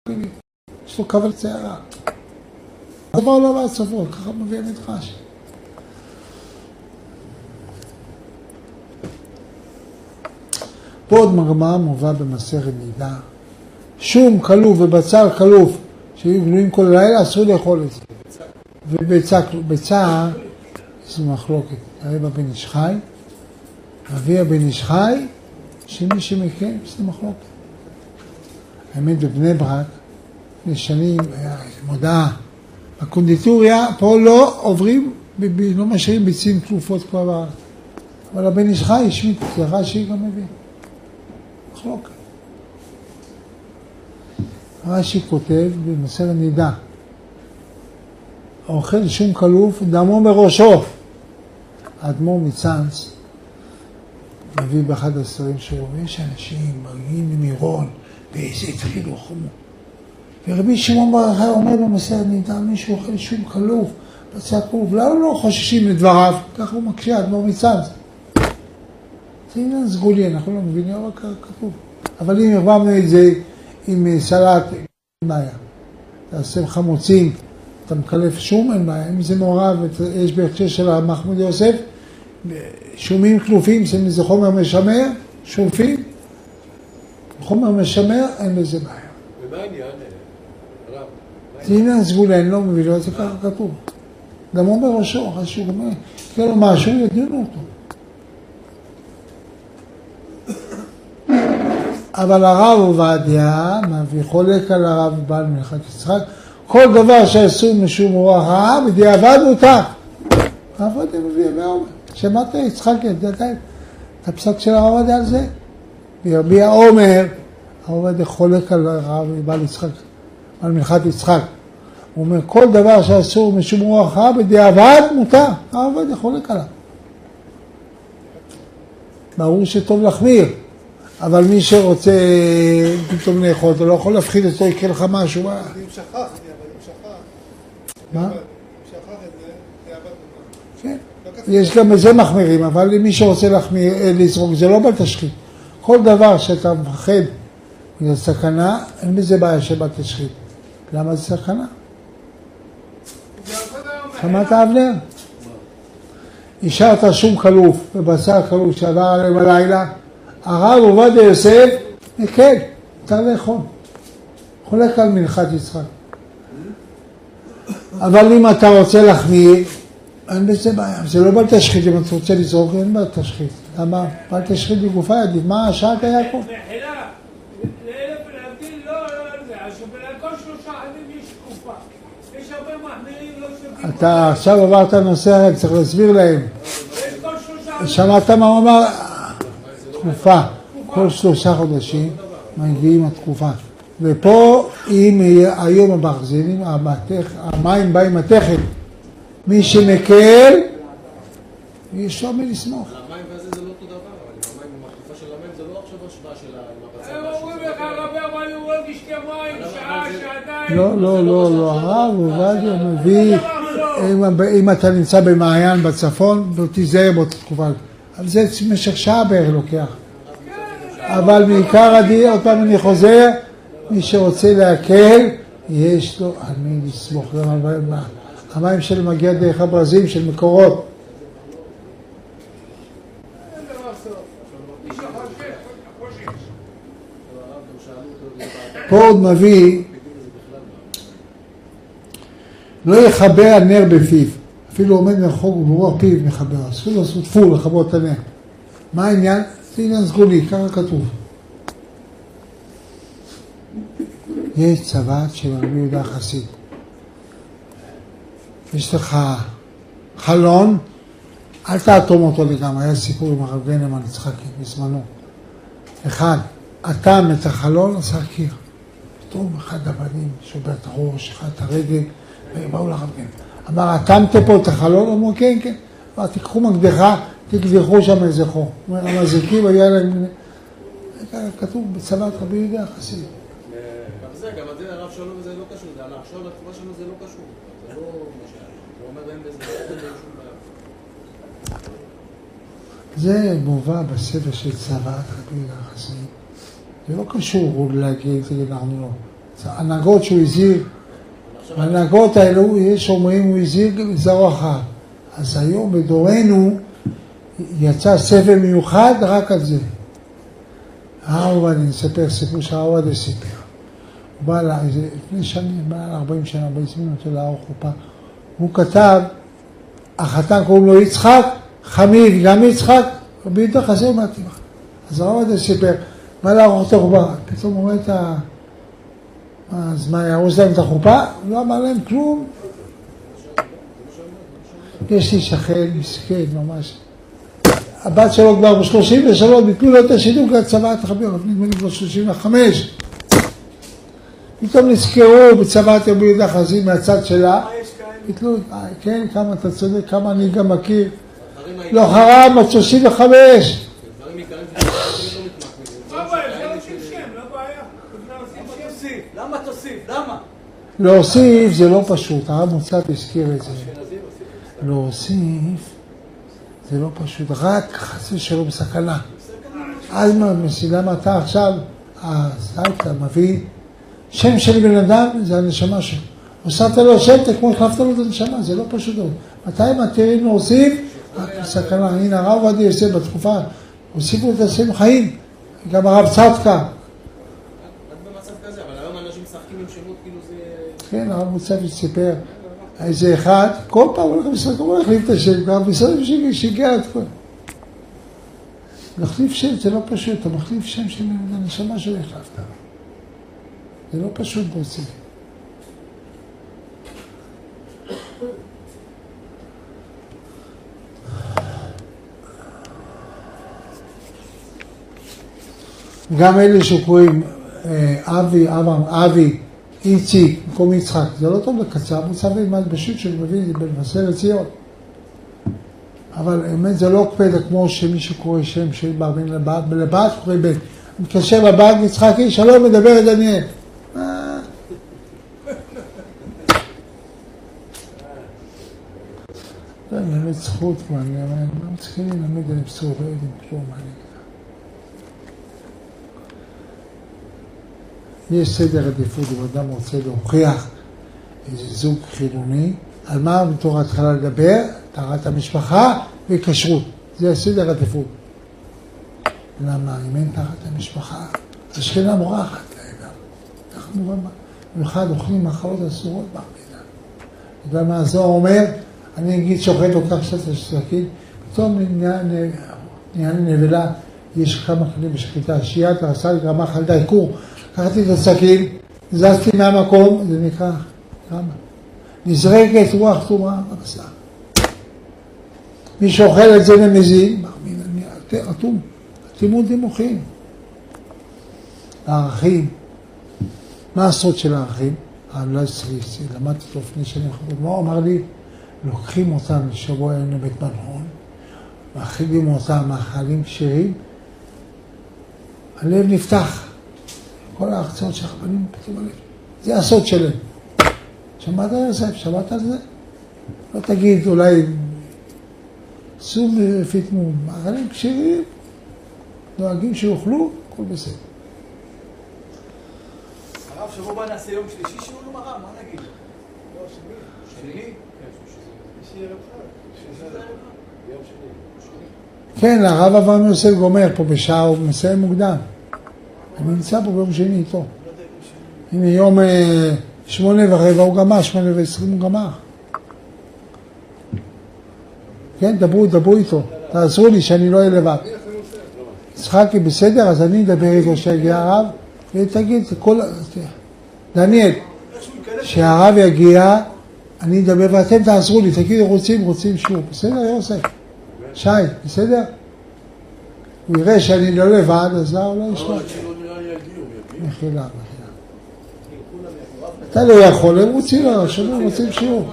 יש לו כבל צערה. עבור לא ועד סופו, ככה מביא המדרש. פה עוד מגמרא מובא במסכת נידה. שום כלוף ובצר כלוף שהיו גלויים כל הלילה, אסור לאכול את זה. וביצה, זו מחלוקת. הרב בן איש חי, אבי הבן איש חי, שמי שמכן, זה מחלוקת. האמת בבני ברק, לשנים, היה מודעה. בקונדיטוריה, פה לא עוברים, לא משאירים ביצים כלופות כבר בארץ. אבל הבן איש חי, השמיט, זה רש"י גם מביא. מחלוקת. רש"י כותב במסכת נידה, האוכל שום כלוף, דמו מראשו. האדמו"ר מצאנז מביא באחד הספרים שלו, ויש אנשים מגיעים ממירון, ואיזה התחילו חומו. ורבי שמעון בר יוחאי אומר במסכת נידה, מישהו אוכל שום כלוף, בצע כלוף, למה לא חוששים לדבריו? ככה הוא מקשה, האדמו"ר מצאנז. זה עניין סגולי, אנחנו לא מבינים, אבל כתוב. אבל אם הרבמנו את זה עם סלט, אין בעיה. תעשה חמוצים, אתה מקלף שום, אין בעיה. אם זה מעורב, יש בהקשר של מחמוד יוסף, שומים כלופים, זה חומר משמר, שומפים, חומר משמר, אין בזה בעיה. ומה העניין? זה עניין סגולי, אני לא מבין, זה ככה כתוב. גם אומר ראשו, חשוב, אומר, תקרא לו משהו, ידענו אותו. אבל הרב עובדיה מביא חולק על הרב בעל מלכת יצחק, כל דבר שעשו משום רוח רעה, בדיעבד מותר. הרב עובדיה מביא, ואומר, שמעת יצחק, ידעת את הפסק של הרב עובדיה על זה? וירביע אומר, הרב עובדיה חולק על הרב בעל יצחק, על מלכת יצחק. הוא אומר, כל דבר שעשו משום רוח רעה, בדיעבד מותר. הרב עובדיה חולק עליו. ברור שטוב להחמיר. אבל מי שרוצה פתאום לאכול, אתה לא יכול להפחיד אותו, יקרה לך משהו. אם שכח, אבל אם שכח. מה? אם שכח את זה, זה עבד במה. כן. יש גם בזה מחמירים, אבל מי שרוצה להחמיר, לזרוק, זה לא בתשחית. כל דבר שאתה מפחד זה סכנה, אין בזה בעיה שבתשחית. למה זה סכנה? שמעת אבנר? השארת שום כלוף ובשר כלוף שעבר עליהם הלילה, הרב עובדיה יוסף, מקל, אתה לאכול. חולק על מלכת יצחק. אבל אם אתה רוצה להחמיר, אין בזה בעיה. זה לא בל תשחית, אם אתה רוצה לזרוק, אין בל תשחית. למה? בל תשחית בגופה ידיד. מה השעת היה פה? מחילה, לאלף ולהבדיל לא זה, שבלכל 3 ימים יש תקופה. יש הרבה מחמירים לא שווים. אתה עכשיו עברת נושא, צריך להסביר להם. כל 3 שמעת מה הוא אמר? תקופה, כל 3 חודשים מגיעים התקופה. ופה אם היום הברזלים, המים באים מתכת. מי שמקל, יש לו מי לסמוך. המים והזה זה לא אותו דבר, אבל המים, המחליפה של המים זה לא עכשיו השוואה של הבצל. הם אומרים לך רבי אבל הוא לא תשתה מים שעה, שעתיים. לא, הרב עובדיה מביא, אם אתה נמצא במעיין בצפון, תיזהר באותה תקופה. אבל זה במשך שעה בערך לוקח. אבל בעיקר עדי, עוד פעם אני חוזר, מי שרוצה להקל, יש לו על מי לסמוך. המים של מגיע דרך הברזים של מקורות. פה עוד מביא, לא יחבר הנר בפיו. אפילו עומד מרחוק וברוח פיו מחבר. אסור לעשות פור לחבר את הנר. מה העניין? זה עניין סגולי, ככה כתוב. יש צוות של רבי יהודה החסיד. יש לך חלון, אל תאטום אותו לגמרי. היה סיפור עם הרב גנמן יצחקי בזמנו. אחד, אטם את החלון, עשה קיר. פתאום אחד הבנים שובר את הראש, אחד את הרגל, ובאו לרב גנמן. אמר, אטמתם פה את החלון? אמרו, כן, כן. אמר, תיקחו מקדחה, תקדחו שם איזה חור. אומר, המזיקים היה להם... כתוב בצוות רבי יהודה החסיד. זה, גם הדין הרב שלו וזה לא קשור, זה על עכשיו לתקופה שלו זה לא קשור. זה לא משל, הוא אומר אין בזה שום בעיה. זה מובא בספר של צוות רבי יהודה החסיד. זה לא קשור להגיד, אנחנו לא. הנהגות שהוא הזהיר, הנהגות האלו, יש אומרים, הוא הזהיר גם זרוע אחת. אז היום בדורנו יצא ספר מיוחד רק על זה. הרב עובדיה, אני אספר סיפור שהרב עובדיה סיפר. הוא בא לה, לפני שנים, בא לה 40 שנה, הזמין אותו לערוך חופה. הוא כתב, החתן קוראים לו יצחק, חמיד, גם יצחק, ובדיוק חסר מהטבע. אז הרב עובדיה סיפר, בא לערוך את החופה, פתאום הוא רואה את אז מה, ירוס להם את החופה? לא אמר להם כלום. יש לי שכן, מסכן, ממש. הבת שלו כבר ב-33, ביטלו לו את השידור כצבעת החביר, נדמה לי כבר 35. פתאום נזכרו בצבעת רבי יהודה חזי מהצד שלה. ביטלו, כן, כמה אתה צודק, כמה אני גם מכיר. לא חרם, עד 35. למה תוסיף? למה? להוסיף זה לא פשוט, הרב מוצא הזכיר את זה. להוסיף זה לא פשוט, רק חסר שלו בסכנה. אז למה אתה עכשיו, אתה מביא שם של בן אדם, זה הנשמה שלו. הוספת לו שם, כמו החלפת לו את הנשמה, זה לא פשוט. מתי מתירים להוסיף? רק בסכנה. הנה הרב עובדיה יוסף בתקופה, הוסיפו את השם חיים, גם הרב צדקה. כן, הרב מוצא סיפר, איזה אחד, כל פעם הולך למשחק, הוא החליף את השם, גם משרד שיגע את כל. להחליף שם זה לא פשוט, אתה מחליף שם של הנשמה שלו החלפת. זה לא פשוט להוציא. גם אלה שקוראים אבי, איציק, במקום יצחק, זה לא טוב לקצר, מוצא ולמד בשו"ת שאני מביא את זה בנבשר לציון. אבל באמת זה לא קפדה כמו שמי שקורא שם של בר בן לבת, קורא בן. מתקשר לבת יצחקי, שלום, מדבר את דניאל. זה באמת זכות, מה, אני לא צריכים ללמד על בשורות, לא יודעים כלום, מה אני אגיד. יש סדר עדיפות, אם אדם רוצה להוכיח איזה זוג חילוני, על מה בתור התחלה לדבר, טהרת המשפחה וכשרות. זה הסדר עדיפות. למה? אם אין טהרת המשפחה, השכנה מורחת לאדם. אנחנו במיוחד אוכלים מאכלות אסורות בעמידה. בגלל מה הזוהר אומר, אני אגיד שוחט אותך קצת הסכין, פתאום נהיה נבלה, יש כמה חלים בשחיטה, שיית הרסה לגרמה חלדה עיקור, לקחתי את הסכין, זזתי מהמקום, זה נקרא, למה? נזרקת רוח תרומה בבשר. מי שאוכל את זה למזין, אטום, אטימות דימוחים. הערכים, מה הסוד של הערכים? לא צריסי, למדתי אותו לפני שנים חדות, מה הוא אמר לי? לוקחים אותם לשבוע היינו בית מלון, מאכילים אותם מאכלים כשרים, הלב נפתח. כל ההרצאות של הרבנים פתאום הלב. זה הסוד שלהם. שמעת על זה? שמעת על זה? לא תגיד אולי סום פיתמו, מאכלים כשרים, דואגים שיוכלו, הכל בסדר. הרב, שבוע בא נעשה יום שלישי שיעור לו מראה, מה נגיד? לא, שני. שני? שני ערב חג. יום שני. כן, הרב אברהם יוסף גומר פה בשעה, הוא מסיים מוקדם. אני נמצא פה ביום שני איתו. הנה יום 8:15 הוא גמר, 8:20 הוא גמר. כן, דברו איתו. תעזרו לי שאני לא אהיה לבד. יצחקי בסדר, אז אני אדבר איתו שיגיע הרב, ותגיד, דניאל, שהרב יגיע, אני אדבר ואתם תעזרו לי, תגידו רוצים שיעור. בסדר, יוסף? שי, בסדר? הוא יראה שאני לא לבד, אז לא ישמע. מחילה. אתה לא יכול, הם רוצים שיעור.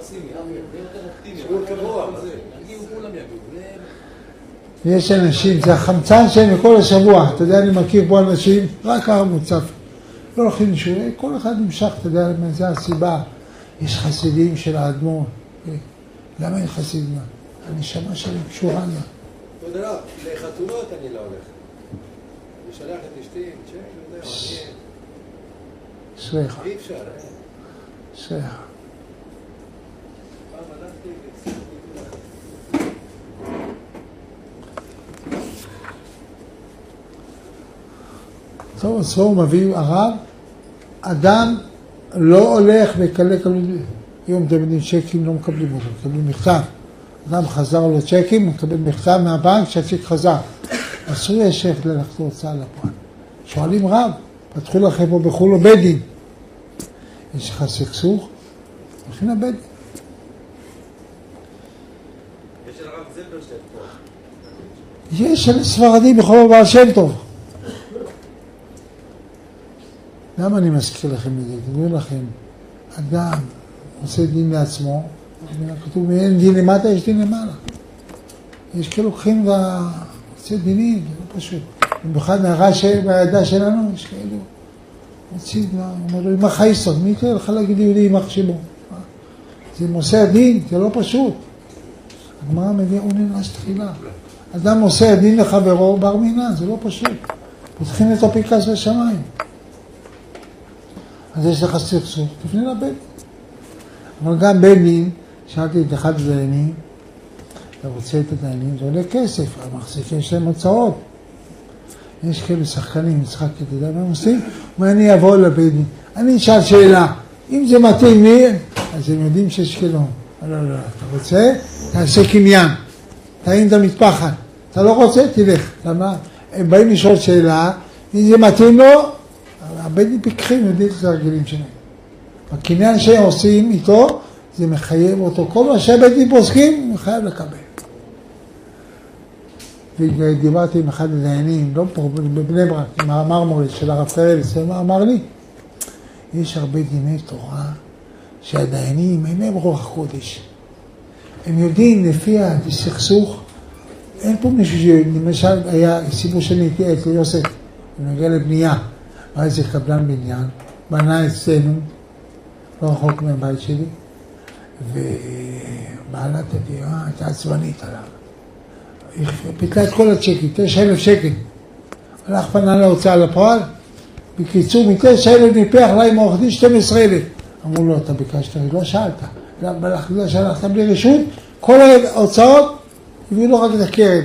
יש אנשים, זה החמצן שהם מכל השבוע. אתה יודע, אני מכיר פה אנשים, רק הרב מוצף. לא הולכים לשיעור, כל אחד נמשך, אתה יודע, זה הסיבה. יש חסידים של האדמו"ר. למה אין חסידים? הנשמה שלי קשורה לה. תודה רב, לחתונות אני לא הולך. אני שלח את אשתי, אשריך. אי אפשר. אשריך. פעם הלכתי והצלחתי טוב, אז הוא מביא הרב, אדם לא הולך וקלה קלות, היום דמדים צ'קים לא מקבלים אותו, מקבלים מכתב. אדם חזר לו צ'קים, מקבל מכתב מהבנק שהצ'ק חזר. אסור ישב ללכת להוצאה לפועל. שואלים רב, פתחו לכם פה בחול או בית דין. יש לך סכסוך? הולכים לבית דין. יש של הרב זילברשטיין פה. יש של ספרדים בכל הבעל שם טוב. למה אני מזכיר לכם את זה? תדעו לכם, אדם עושה דין לעצמו, כתוב, אין דין למטה, יש דין למעלה. יש כאילו לוקחים ועושה דינים, זה לא פשוט. במיוחד מהרע בידה שלנו, יש כאלו, מוציא, אומר לו, אמא חייסון, מי יקרה לך להגיד יהודי אמא חשיבו? זה מוסר הדין, זה לא פשוט. הגמרא מביאה נאנס תחילה. אדם מוסר הדין לחברו בר מינן, זה לא פשוט. פותחים את הפנקס בשמיים. אז יש לך סכסוך, תפנה לבית. אבל גם בית דין, שאלתי את אחד הדיינים, אתה רוצה את הדיינים, זה עולה כסף, המחזיקים שלהם הוצאות. יש כאלה שחקנים, משחק, אתה יודע מה הם עושים? אומר, אני אבוא לבית דין. אני אשאל שאלה, אם זה מתאים לי, אז הם יודעים שיש כאילו. לא, אתה רוצה? תעשה קניין. תאים את המטפחת. אתה לא רוצה? תלך. למה? הם באים לשאול שאלה, אם זה מתאים לו, הבית דין פיקחים, יודעים את הרגילים שלהם. הקניין שהם עושים איתו, זה מחייב אותו. כל מה שהבית דין פוסקים, הוא חייב לקבל. ודיברתי עם אחד הדיינים, לא פה, בבני ברק, עם המרמורית של הרב קרליץ, אמר לי, יש הרבה דיני תורה שהדיינים אין להם רוח הקודש. הם יודעים לפי הסכסוך, אין פה מישהו שלמשל היה סיפור שלי אצל יוסף, הוא נוגע לבנייה, היה איזה קבלן בניין, בנה אצלנו, לא רחוק מהבית שלי, ובעלת הדירה הייתה עצבנית עליו. היא פיתלה את כל הצ'קים, 9,000 שקל. הלך פנה להוצאה לפועל, בקיצור, מ9,000 ניפח לה עם עורך דין 12,000. אמרו לו, אתה ביקשת, לא שאלת. לא שהלכת בלי רשות, כל ההוצאות הביאו לו רק את הקרן.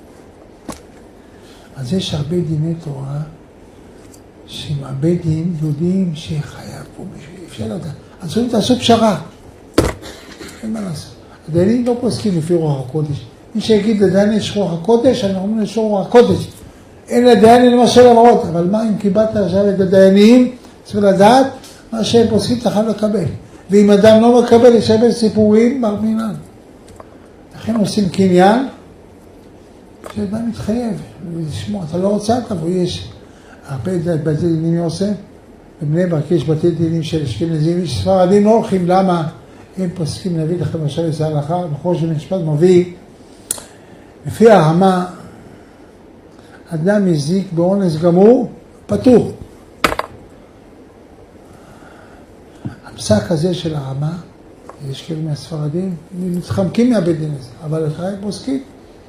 אז יש הרבה דיני תורה, שעם הרבה דין יודעים שחייב פה מישהו, אפשר לדעת. אז תעשו פשרה. אין מה לעשות. הדיינים לא פוסקים לפי רוח הקודש. מי שיגיד לדיין יש רוח הקודש, אנחנו אומרים יש רוח הקודש. אין לדיין למה של אמרות, אבל מה אם קיבלת עכשיו את הדיינים, צריך לדעת מה שהם פוסקים אתה חייב לקבל. ואם אדם לא מקבל, יש הרבה סיפורים בר מינן. לכן עושים קניין, שאדם מתחייב לשמוע, אתה לא רוצה, תבוא, יש הרבה בתי דינים עושה, בבני ברק יש בתי דינים של אשכנזים, ספרדים לא הולכים, למה? הם פוסקים להביא לכם עכשיו איזה הלכה, בכל שמשפט מביא, לפי הרמה, אדם מזיק באונס גמור, פטור. הפסק הזה של הרמה, יש כאילו מהספרדים, מתחמקים מהבית דין הזה, אבל אחרי פוסקים.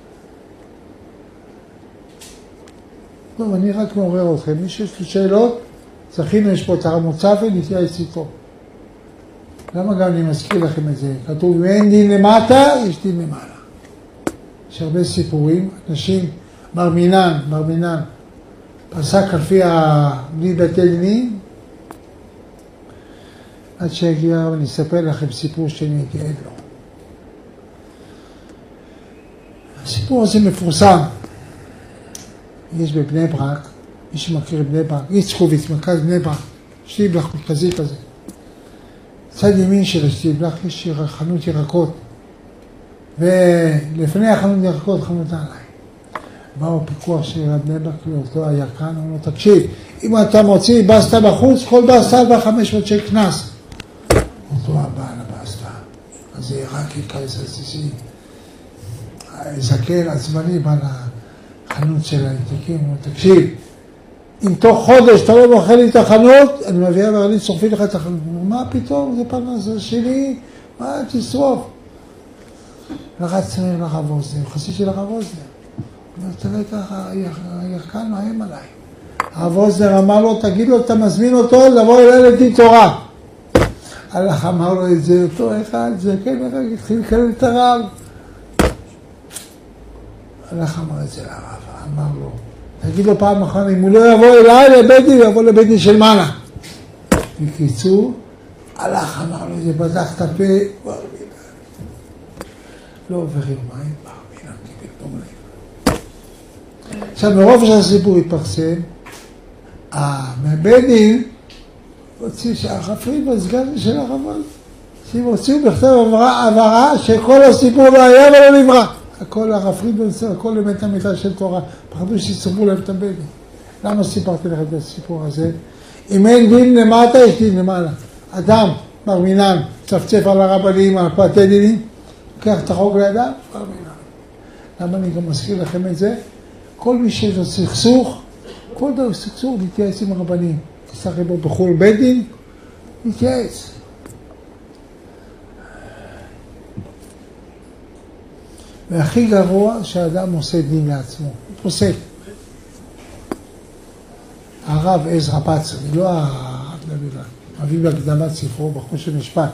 טוב, אני רק מעורר אתכם, מי שיש לי שאלות, זכינו, יש פה את הרב מוצפי, נתייעץ איתו. למה גם אני מזכיר לכם את זה? כתוב, אם אין דין למטה, יש דין למעלה. יש הרבה סיפורים, אנשים, בר מינן, פסק לפי בלי בתי דינים, עד שהגיע, ואני אספר לכם סיפור שאני הייתי עד לו. הסיפור הזה מפורסם. יש בבני ברק, מי שמכיר בבני ברק, יצחוביץ, מרכז בני ברק, שטיבלח מרכזי כזה. צד ימין של שטיבלח יש חנות ירקות, ולפני החנות ירקות חנות עליי. באו פיקוח של בני ברק לאותו הירקן, אמרו לו, תקשיב, אם אתה מוציא בסטה בחוץ, כל בסטה על 500 שקל קנס. אותו הבעל הבסטה, אז זה רק יקייס הסיסי, זקן עצמני בא לחנות של העתיקים, הוא אומר, תקשיב, אם תוך חודש אתה לא מוכר לי את החנות, אני מביאה ואני שורפי לך את החנות. הוא אומר, מה פתאום, זה פרנס שלי, מה תשרוף? לחץ לרב אוזנר, חסיד של הרב אוזנר. הוא אומר, תראה ככה, הירקן מאיים עליי. הרב אוזנר אמר לו, תגיד לו, אתה מזמין אותו לבוא אליי לדין תורה. הלך אמר לו את זה, אותו אחד, זה כן, התחיל לקלל את הרב. הלך אמר את זה לרב, אמר לו, תגיד לו פעם אחת, אם הוא לא יבוא אליי לבית דין, הוא יבוא לבית דין של מעלה. בקיצור, הלך אמר לו, זה פתח את הפה, בר מינן. לא עובר יומיים, בר מינן קיבל תום לב. עכשיו, מרוב שהסיפור התפרסם, מהבית דין, הוציא שהרב פרידמן, סגן של הרב, שהם הוציאו בכתב הבהרה שכל הסיפור לא היה ולא נברא. הכל הרב פרידמן, הכל אמת אמיתה של תורה. פחדו שיצטרכו להם את הבית דין. למה סיפרתי לך את הסיפור הזה? אם אין דין למטה, יש דין למעלה. אדם, בר מינן, צפצף על הרבנים, על פרטי דינים, לוקח את החוק לידיו, בר מינן. למה אני גם מזכיר לכם את זה? כל מי שיש לו סכסוך, כל דבר סכסוך, נתייעץ עם הרבנים. תסתכל בו בחול בית דין, נתייעץ. והכי גרוע שהאדם עושה דין לעצמו. הוא פוסק. הרב עזרא בצרי, לא הרב דוד, מביא בהקדמת ספרו, בחושן משפט.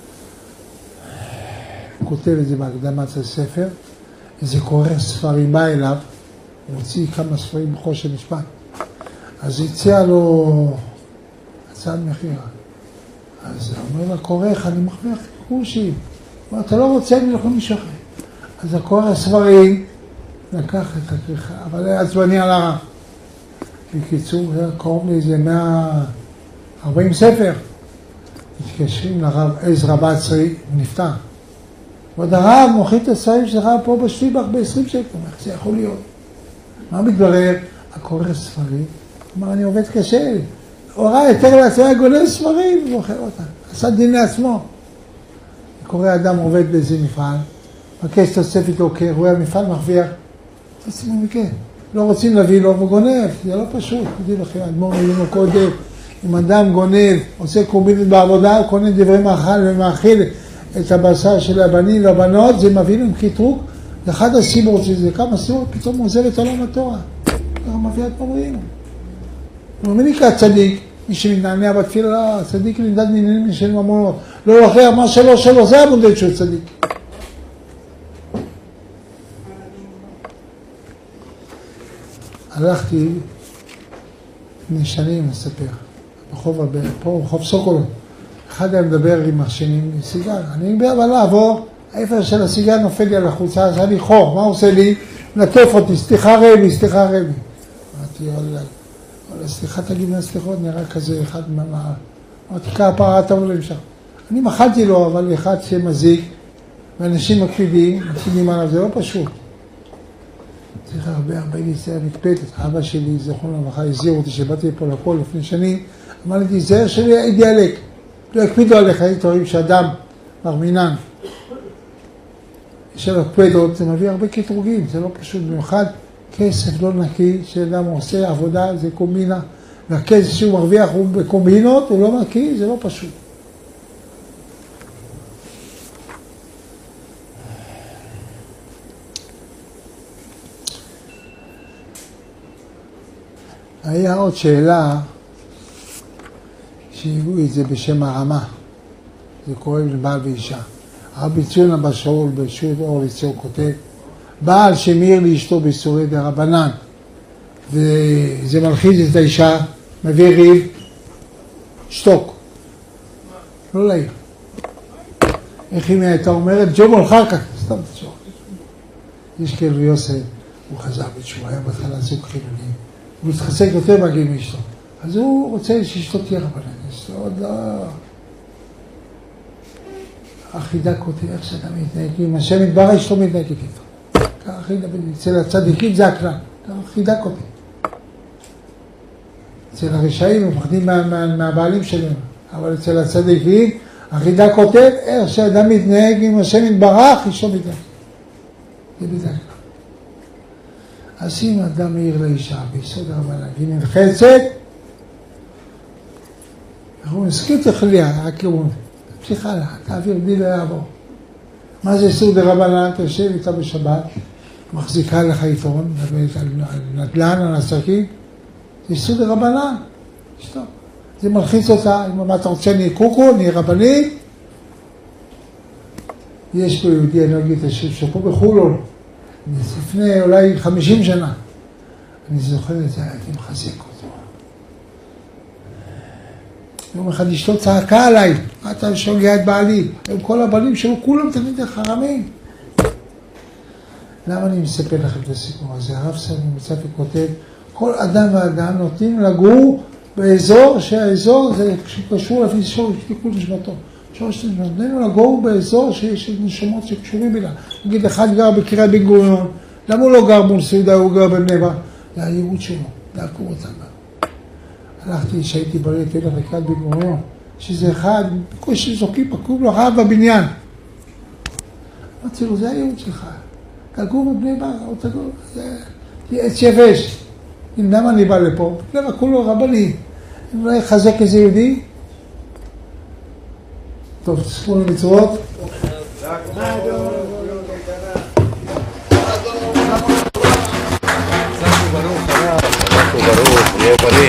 הוא כותב את זה בהקדמת הספר, איזה קורא ספרים בא אליו, הוא הוציא כמה ספרים בחושן משפט. אז הציע לו הצעת מחירה. אז הוא אומר לקורך, אני מחמיר קורשים. הוא אומר, אתה לא רוצה, אני הולך למישהו אחר. אז הקורא הספרים לקח את הכריכה, אבל היה עצבני על הרב. בקיצור, זה קרוב לאיזה 140 ספר. מתקשרים לרב עזרא בצרי, הוא נפטר. ועוד הרב מוכיח את הספרים שלך פה בשטיבח ב-20 שקל. איך זה יכול להיות? מה מתברר? הקורא ספרים, אמר, אני עובד קשה. הוא ראה יותר לעצמה, גולל ספרים, הוא מוכר אותה. עשה דין לעצמו. קורא אדם עובד באיזה מפעל, מבקש תוספת לו כרואה המפעל מרוויח. תשימו מכן. לא רוצים להביא לו וגונב, זה לא פשוט. תדעי לכם, אדמו"ר היו לו קודם, אם אדם גונב, עושה קומבינות בעבודה, הוא קונה דברי מאכל ומאכיל את הבשר של הבנים והבנות, זה מביא להם קטרוג. זה אחד הסיבות שזה, כמה סיבות, פתאום הוא עוזב את עולם התורה. ככה מביא את פמרינו. הוא אומר לי כצדיק, מי שמתנענע בתפילה, צדיק נמדד מעניינים של ממונות. לא אחר, מה שלא, זה המודד שהוא צדיק. הלכתי לפני שנים לספר, ברחוב סוקולון. אחד היה מדבר עם השני עם סיגר. אני מדבר אבל לעבור, האיפה של הסיגר נופל לי על החוצה, אז היה לי חור. מה הוא עושה לי? נטוף אותי, סליחה רבי. אמרתי, סליחה תגיד לה סליחות, נראה כזה אחד מהמעל. אמרתי, כפרה תבוא למשך. אני מחלתי לו, אבל אחד שמזיק, ואנשים מקפידים עליו, זה לא פשוט. צריך הרבה ניסיון מקפדת. אבא שלי, זכרון לברכה, הזהיר אותי שבאתי פה לפה לפני שנים, אמר לי, תיזהר שלי אידיאלק. לא יקפידו עליך, היית רואים שאדם בר מינן. יש לו קפדות, זה מביא הרבה קטרוגים, זה לא פשוט. במיוחד כסף לא נקי, שאדם עושה עבודה, זה קומבינה, והכסף שהוא מרוויח הוא בקומבינות, הוא לא נקי, זה לא פשוט. היה עוד שאלה שהביאו את זה בשם הרמה, זה קורה לבעל ואישה. רבי ציון אבא שאול בשו"ת אור ליצור כותב, בעל שמעיר לאשתו באיסורי דרבנן, וזה מלחיץ את האישה, מביא ריב, שתוק, לא להעיר. איך היא הייתה אומרת, ג'ובו אחר כך, סתם תשוק. יש כאלו יוסף, הוא חזר בתשובה, היה בהתחלה זוג חילוני, הוא מתחזק יותר מגיע מאשתו. אז הוא רוצה שאשתו תהיה רבנן, אשתו עוד לא... אחידה כותב, איך שאתה מתנהג, אם השם יתברך אשתו מתנהגת איתו. ככה אחידה, אצל הצדיקים זה הכלל, ככה אחידה כותב. אצל הרשעים הם מפחדים מהבעלים שלהם, אבל אצל הצדיקים, אחידה כותב, איך שאדם מתנהג, אם השם יתברך אשתו מתנהגת. זה בזה הכלל. אז אם אדם מעיר לאישה ביסוד הרבנן, והיא נלחצת, אנחנו נסכים תחליה, רק הוא פסיכה לה, תעביר בי לא יעבור. מה זה איסור דרבנן? תשב איתה בשבת, מחזיקה לך עיתון, מדברת על נדל"ן, על עסקים, זה איסור דרבנן. טוב. זה מלחיץ אותה, אם אתה רוצה אני קוקו, אני רבנית. יש פה יהודי, אני אגיד, שפה בחולון, לפני אולי 50 שנה. אני זוכר את זה, הייתי מחזק אותו. יום אחד אשתו צעקה עליי, אתה שוגע את בעלי. הם כל הבעלים שלו, כולם תמיד חרמים. למה אני מספר לכם את הסיפור הזה? הרב סמי מצא וכותב, כל אדם ואדם נותנים לגור באזור, שהאזור זה קשור לפי שתיקול נשמתו. נותנים לגור באזור שיש נשמות שקשורים אליו. נגיד, אחד גר בקריית בן גוריון, למה הוא לא גר מול סעודה, הוא גר בבני ברק? זה הייעוד שלו, לעקור אותם. הלכתי, שהייתי בריא, תלך לקריית בן גוריון, שזה אחד, בקושי זוקים, פקוב לו רב בבניין. אמרתי לו, זה הייעוד שלך. תגור בבני ברק, או תגור, זה עץ יבש. למה אני בא לפה? למה כולו רבני? אם לא יחזק איזה יהודי? טוב, תסכו למצוות. ברוך, יהיה בריא.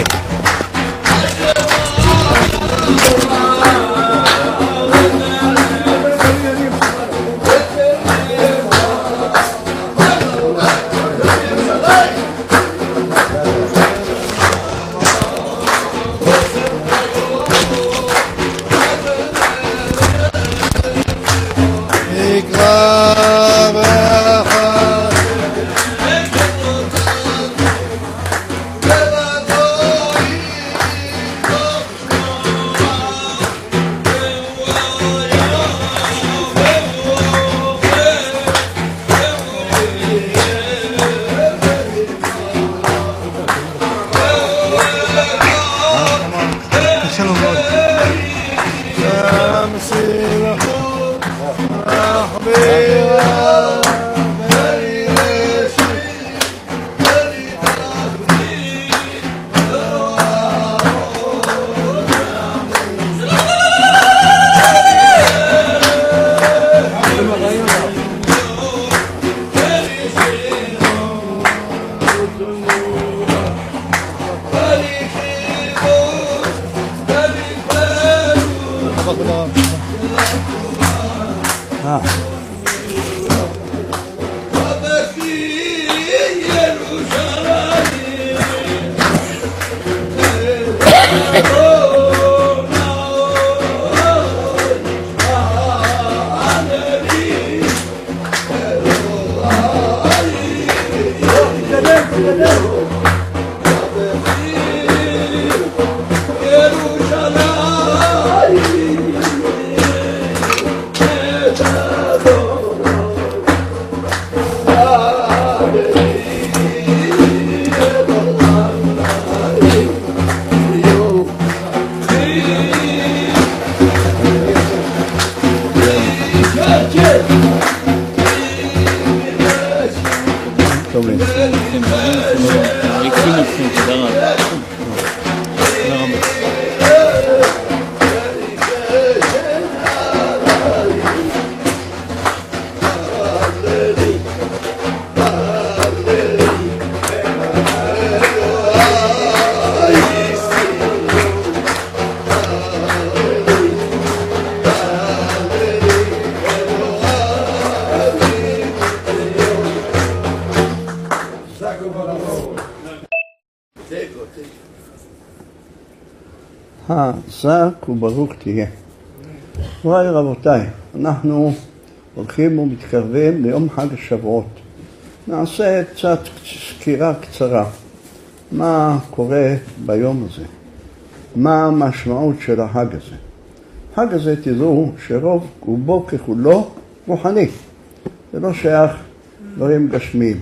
חזק וברוך תהיה. מוריי רבותיי, אנחנו הולכים ומתקרבים ליום חג השבועות. נעשה קצת סקירה קצרה. מה קורה ביום הזה? מה המשמעות של החג הזה? החג הזה תראו שרוב רובו ככולו רוחני. זה לא שייך דברים גשמיים.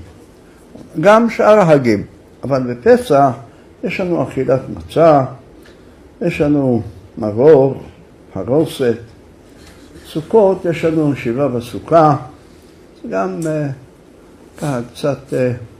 גם שאר החגים. אבל בפסח יש לנו אכילת מצה, יש לנו מרור, פרוסת, סוכות, יש לנו שיבה בסוכה, זה גם ככה קצת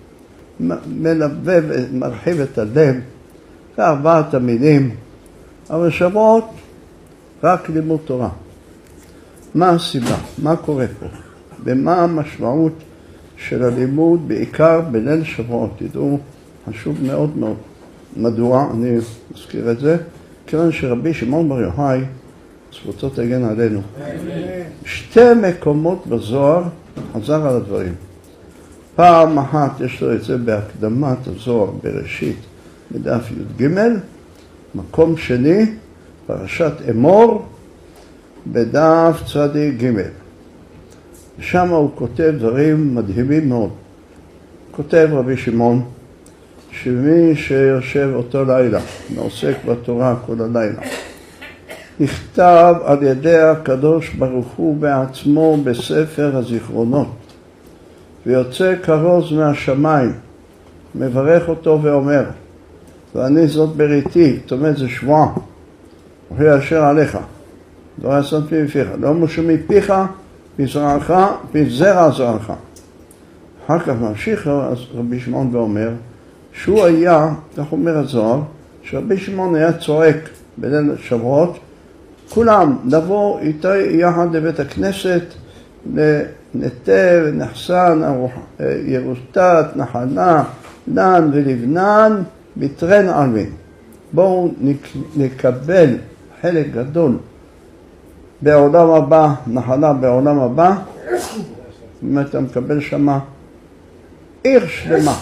מלווה ומרחיב את הלב, זה 4 המילים, אבל שבועות רק לימוד תורה. מה הסיבה? מה קורה פה? ומה המשמעות של הלימוד בעיקר בליל שבועות? תדעו, חשוב מאוד מאוד. מדוע? אני מזכיר את זה. כיוון שרבי שמעון בר יוחאי, זכותו תגן עלינו, שתי מקומות בזוהר חזר על הדברים. פעם אחת יש לו את זה בהקדמת הזוהר בראשית בדף י"ג, מקום שני, פרשת אמור, בדף צדיק ג'. שם הוא כותב דברים מדהימים מאוד. כותב רבי שמעון, שמי שיושב אותו לילה, ועוסק בתורה כל הלילה, נכתב על ידי הקדוש ברוך הוא בעצמו בספר הזיכרונות, ויוצא כרוז מהשמיים, מברך אותו ואומר, ואני זאת בריתי, זאת אומרת זה שבועה, וכי אשר עליך, לא יעשות מפיך, לא משה מפיך, מזרעך, מזרע זרעך. אחר כך ממשיך רבי שמעון ואומר, שהוא היה, כך אומר הזוהר, שרבי שמעון היה צועק בליל שבועות, כולם לבוא איתה יחד לבית הכנסת, לנתב, נחסן, ירושת, נחלה, לן ולבנן, ביטרן עלמין. בואו נקבל חלק גדול בעולם הבא, נחלה בעולם הבא, אם אתה מקבל שמה עיר שלמה.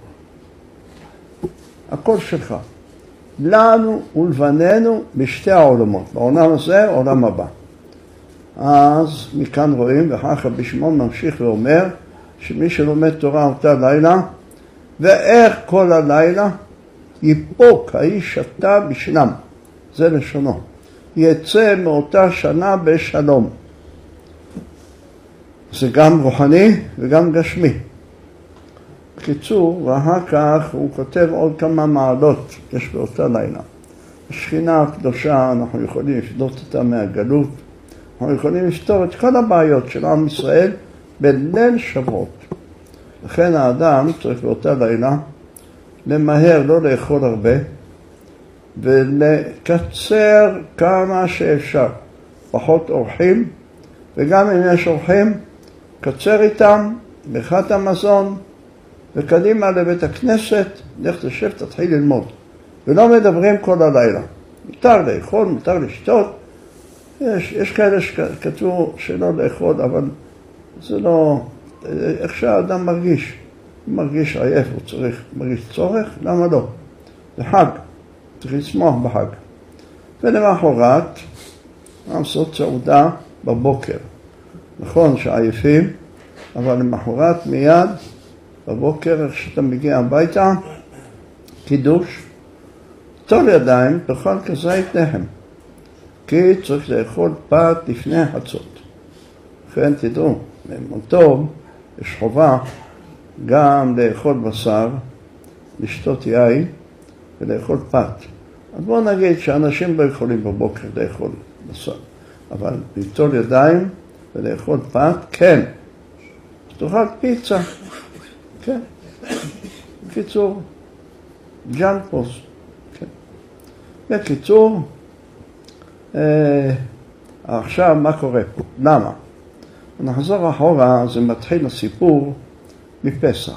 הכל שלך. לנו ולבננו בשתי העולמות, בעולם הזה, עולם הבא. אז מכאן רואים, ואחר כך רבי שמעון ממשיך ואומר, שמי שלומד תורה אותה לילה, ואיך כל הלילה יפוק האיש שתה בשלם, זה לשונו, יצא מאותה שנה בשלום. זה גם רוחני וגם גשמי. בקיצור, ואחר כך הוא כותב עוד כמה מעלות יש באותה לילה. השכינה הקדושה, אנחנו יכולים לפדות אותה מהגלות, אנחנו יכולים לפתור את כל הבעיות של עם ישראל בליל שבועות. לכן האדם צריך באותה לילה למהר, לא לאכול הרבה, ולקצר כמה שאפשר. פחות אורחים, וגם אם יש אורחים, קצר איתם, ברכת המזון, וקדימה לבית הכנסת, לך תשב, תתחיל ללמוד. ולא מדברים כל הלילה. מותר לאכול, מותר לשתות. יש כאלה שכתבו שלא לאכול, אבל זה לא, איך שהאדם מרגיש. הוא מרגיש עייף, הוא מרגיש צורך, למה לא? זה חג, צריך לשמוח בחג. ולמחרת, לעשות סעודה בבוקר. נכון שעייפים, אבל למחרת מיד, בבוקר, איך שאתה מגיע הביתה, קידוש, טול ידיים, תאכל כזית לחם. כי צריך לאכול פת לפני חצות. לכן תדעו, ביום טוב יש חובה גם לאכול בשר, לשתות יין ולאכול פת. אז בואו נגיד שאנשים לא יכולים בבוקר לאכול בשר, אבל לטול ידיים ולאכול פת, כן. תאכל פיצה, כן. בקיצור, ג'אנקוס, כן. בקיצור, עכשיו מה קורה פה? למה? נחזור אחורה, זה מתחיל הסיפור מפסח.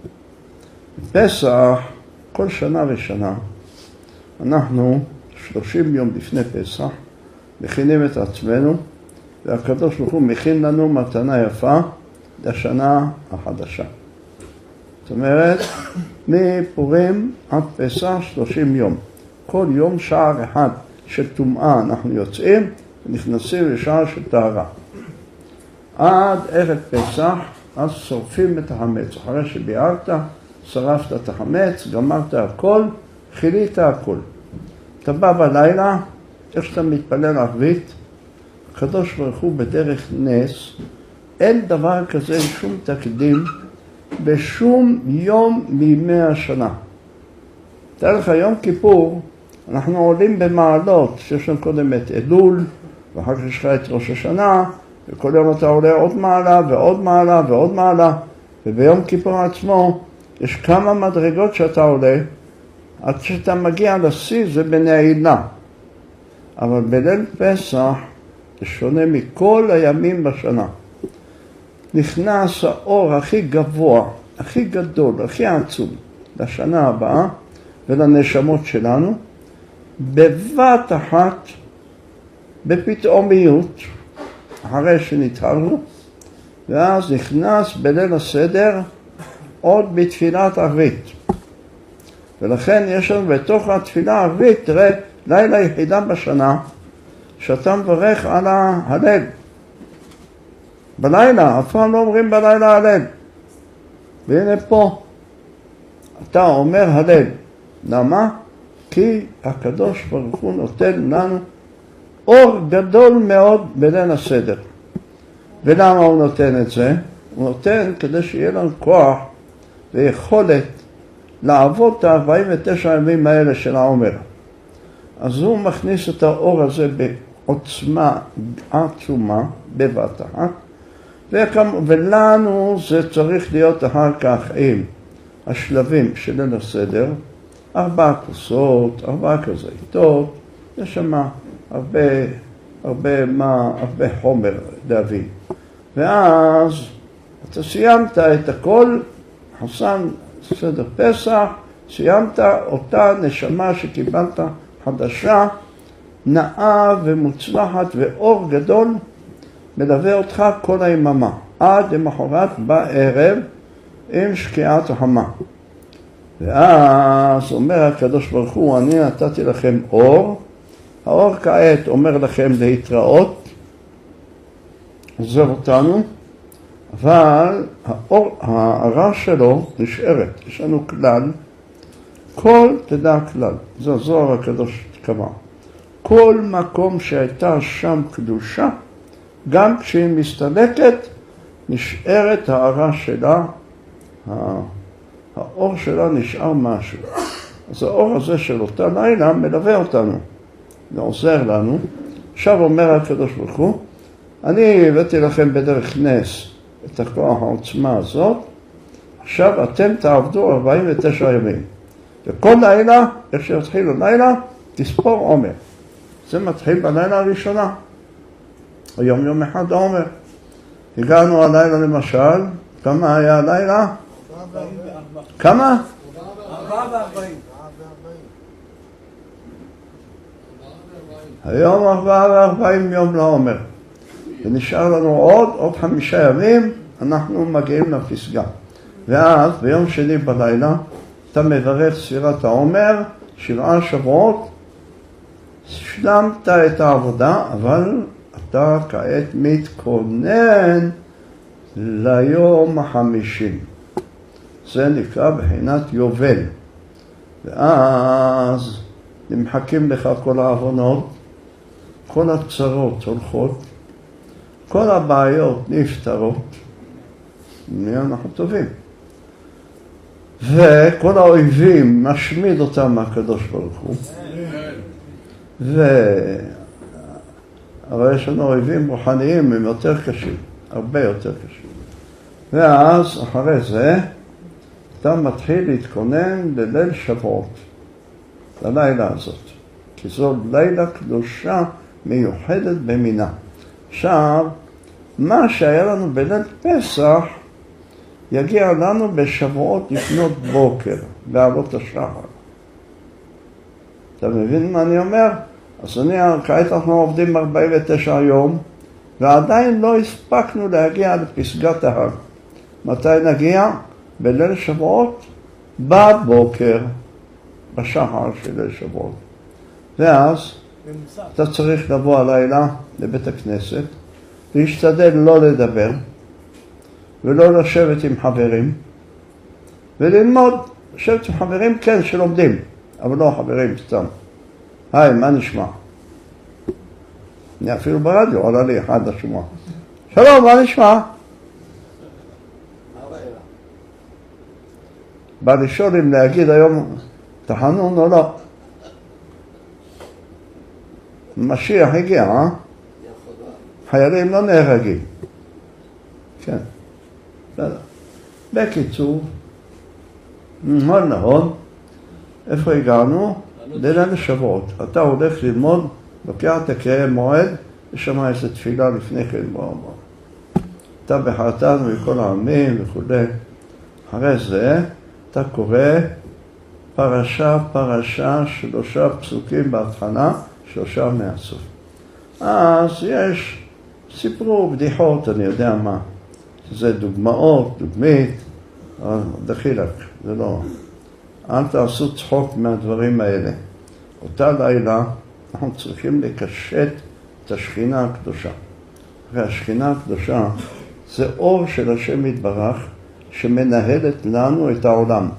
בפסח, כל שנה ושנה, אנחנו 30 יום לפני פסח, מכינים את עצמנו, והקדוש ברוך הוא מכין לנו מתנה יפה לשנה החדשה. זאת אומרת, מפורים עד פסח 30 יום. כל יום שער אחד של טומאה אנחנו יוצאים ונכנסים לשער של טהרה. עד ערב פסח, אז שורפים את החמץ. אחרי שביארת, שרפת את החמץ, גמרת הכל, חילית הכל. אתה בא בלילה, איך שאתה מתפלל ערבית, הקדוש ברוך הוא בדרך נס, אין דבר כזה, שום תקדים, בשום יום מימי השנה. תראה לך, יום כיפור, אנחנו עולים במעלות, שיש לנו קודם את אלול, ואחר כך יש לך את ראש השנה, וכל יום אתה עולה עוד מעלה ועוד מעלה ועוד מעלה, וביום כיפור עצמו יש כמה מדרגות שאתה עולה, עד שאתה מגיע לשיא זה בנעילה. אבל בליל פסח זה שונה מכל הימים בשנה. נכנס האור הכי גבוה, הכי גדול, הכי עצום לשנה הבאה, ולנשמות שלנו, בבת אחת, בפתאומיות, אחרי שנתחלנו, ואז נכנס בליל הסדר עוד בתפילת ערבית. ולכן יש לנו בתוך התפילה הערבית, תראה, לילה יחידה בשנה, שאתה מברך על ההלל. בלילה, אף פעם לא אומרים בלילה הלל. והנה פה, אתה אומר הלל. למה? כי הקדוש ברוך הוא נותן לנו אור גדול מאוד בליל הסדר. ולמה הוא נותן את זה? הוא נותן כדי שיהיה לנו כוח ויכולת לעבוד את ה-49 ימים האלה של העומר. אז הוא מכניס את האור הזה בעוצמה עצומה, בבת אחת, ולנו זה צריך להיות אחר כך עם השלבים של ליל הסדר, 4 כוסות, 4 כזיתות, יש שם הרבה חומר להביא. ואז אתה סיימת את הכל, חסן סדר פסח, סיימת אותה נשמה שקיבלת חדשה, נאה ומוצלחת ואור גדול, מלווה אותך כל היממה, עד למחרת בערב עם שקיעת החמה. ואז אומר הקדוש ברוך הוא, אני נתתי לכם אור, האור כעת אומר לכם להתראות, עוזב אותנו, אבל ההערה שלו נשארת. יש לנו כלל, כל תדע כלל, זה הזוהר הקדוש קבע. כל מקום שהייתה שם קדושה, גם כשהיא מסתלקת, נשארת ההערה שלה, האור שלה נשאר משהו. אז האור הזה של אותה לילה מלווה אותנו, ועוזר לנו. עכשיו אומר הקדוש ברוך הוא, אני הבאתי לכם בדרך נס את הכוח העוצמה הזאת, עכשיו אתם תעבדו 49 ימים. וכל לילה, איך שיתחיל הלילה, תספור עומר. זה מתחיל בלילה הראשונה. היום יום אחד העומר. הגענו הלילה למשל, כמה היה הלילה? כמה? 440. היום 440 יום לעומר. ונשאר לנו עוד 5 ימים, אנחנו מגיעים לפסגה. ואז ביום שני בלילה, אתה מברך ספירת העומר, 7 שבועות, השלמת את העבודה, אבל אתה כעת מתכונן ליום ה-50. זה נקרא בחינת יובל. ואז נמחקים לך כל העוונות, כל הצרות הולכות, כל הבעיות נפתרות, אנחנו טובים. וכל האויבים משמיד אותם מהקדוש ברוך הוא. אבל יש לנו אויבים רוחניים, הם יותר קשים, הרבה יותר קשים. ואז אחרי זה, אתה מתחיל להתכונן לליל שבועות, ללילה הזאת. כי זו לילה קדושה מיוחדת במינה. עכשיו, מה שהיה לנו בליל פסח, יגיע לנו בשבועות לפנות בוקר, בעלות השחר. אתה מבין מה אני אומר? אז כעת אנחנו עובדים 49 יום, ועדיין לא הספקנו להגיע לפסגת ההר. מתי נגיע? בליל שבועות, בבוקר, בשחר של ליל שבועות. ואז אתה צריך לבוא הלילה לבית הכנסת, להשתדל לא לדבר, ולא לשבת עם חברים, וללמוד, לשבת עם חברים כן שלומדים, אבל לא חברים סתם. היי, מה נשמע? אני אפילו ברדיו, עולה לי אחד לשמוע. שלום, מה נשמע? בא לשאול אם להגיד היום תחנון או לא. משיח הגיע, חיילים לא נהרגים. כן. בקיצור, נכון, איפה הגענו? ליל שבועות. אתה הולך ללמוד, לוקח את הקריאה מועד, יש שם איזו תפילה לפני כן. אתה בחרתנו מכל העמים וכו'. אחרי זה, אתה קורא פרשה, פרשה, 3 פסוקים בהתחלה, 3 מהסוף. אז יש, סיפרו בדיחות, אני יודע מה. זה דוגמאות, דוגמית, דחילק, זה לא. אל תעשו צחוק מהדברים האלה. אותה לילה אנחנו צריכים לקשט את השכינה הקדושה. והשכינה הקדושה זה אור של השם יתברך שמנהלת לנו את העולם.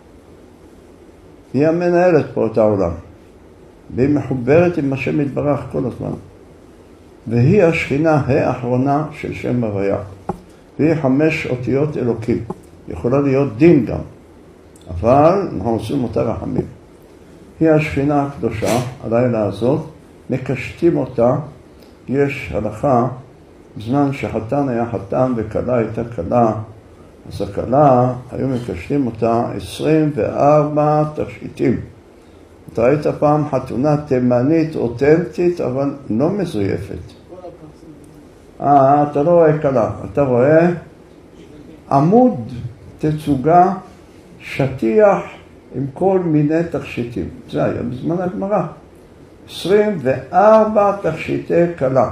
היא המנהלת פה את העולם. והיא מחוברת עם השם יתברך כל הזמן. והיא השכינה האחרונה של שם הוויה. והיא 5 אותיות אלוקים. יכולה להיות דין גם. אבל אנחנו עושים אותה רחמים. היא השכינה הקדושה, הלילה הזאת, מקשטים אותה. יש הלכה, בזמן שחתן היה חתן וכלה הייתה כלה, אז הכלה, היו מקשטים אותה 24 תכשיטים. אתה ראית פעם חתונה תימנית, אותנטית, אבל לא מזויפת. אתה לא רואה כלה, אתה רואה עמוד תצוגה, שטיח עם כל מיני תכשיטים. זה היה בזמן הגמרא. 24 תכשיטי כלה.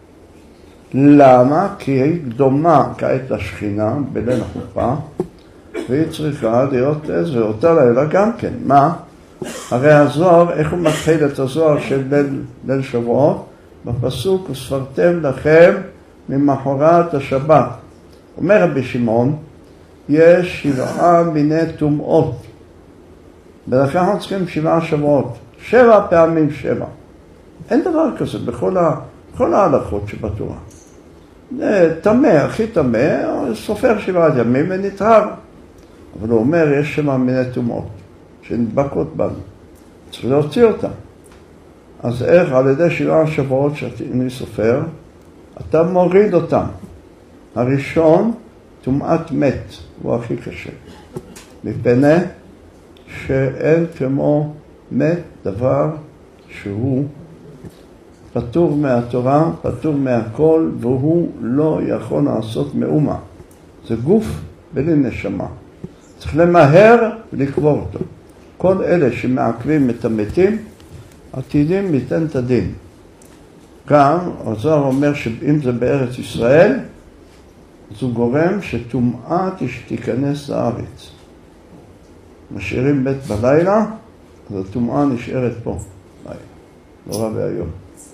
למה? כי היא דומה כעת לשכינה בליל החופה, והיא צריכה להיות איזה, אותה לילה גם כן. מה? הרי הזוהר, איך הוא מתחיל את הזוהר של ליל שבועות? בפסוק, וספרתם לכם ממחרת השבת. אומר רבי שמעון, יש 7 מיני טומאות. ולכן אנחנו צריכים 7 שבועות. 7 פעמים 7. אין דבר כזה בכל ההלכות שבתורה. תמה, הכי תמה, סופר 7 ימים ונטהר. אבל הוא אומר, יש 7 מיני טומאות שנדבקות בנו. צריך להוציא אותם. אז איך? על ידי 7 שבועות שאני סופר, אתה מוריד אותם. הראשון, טומאת מת, הוא הכי קשה. מפני שאין כמו מת דבר שהוא פטור מהתורה, פטור מהכל, והוא לא יכול לעשות מאומה. זה גוף בלי נשמה. צריך למהר לקבור אותו. כל אלה שמעכבים את המתים, עתידים ניתן את הדין. גם, הזוהר אומר שאם זה בארץ ישראל, אז הוא גורם שטומאה תיכנס לארץ. משאירים בית בלילה, אז הטומאה נשארת פה. נורא והיום.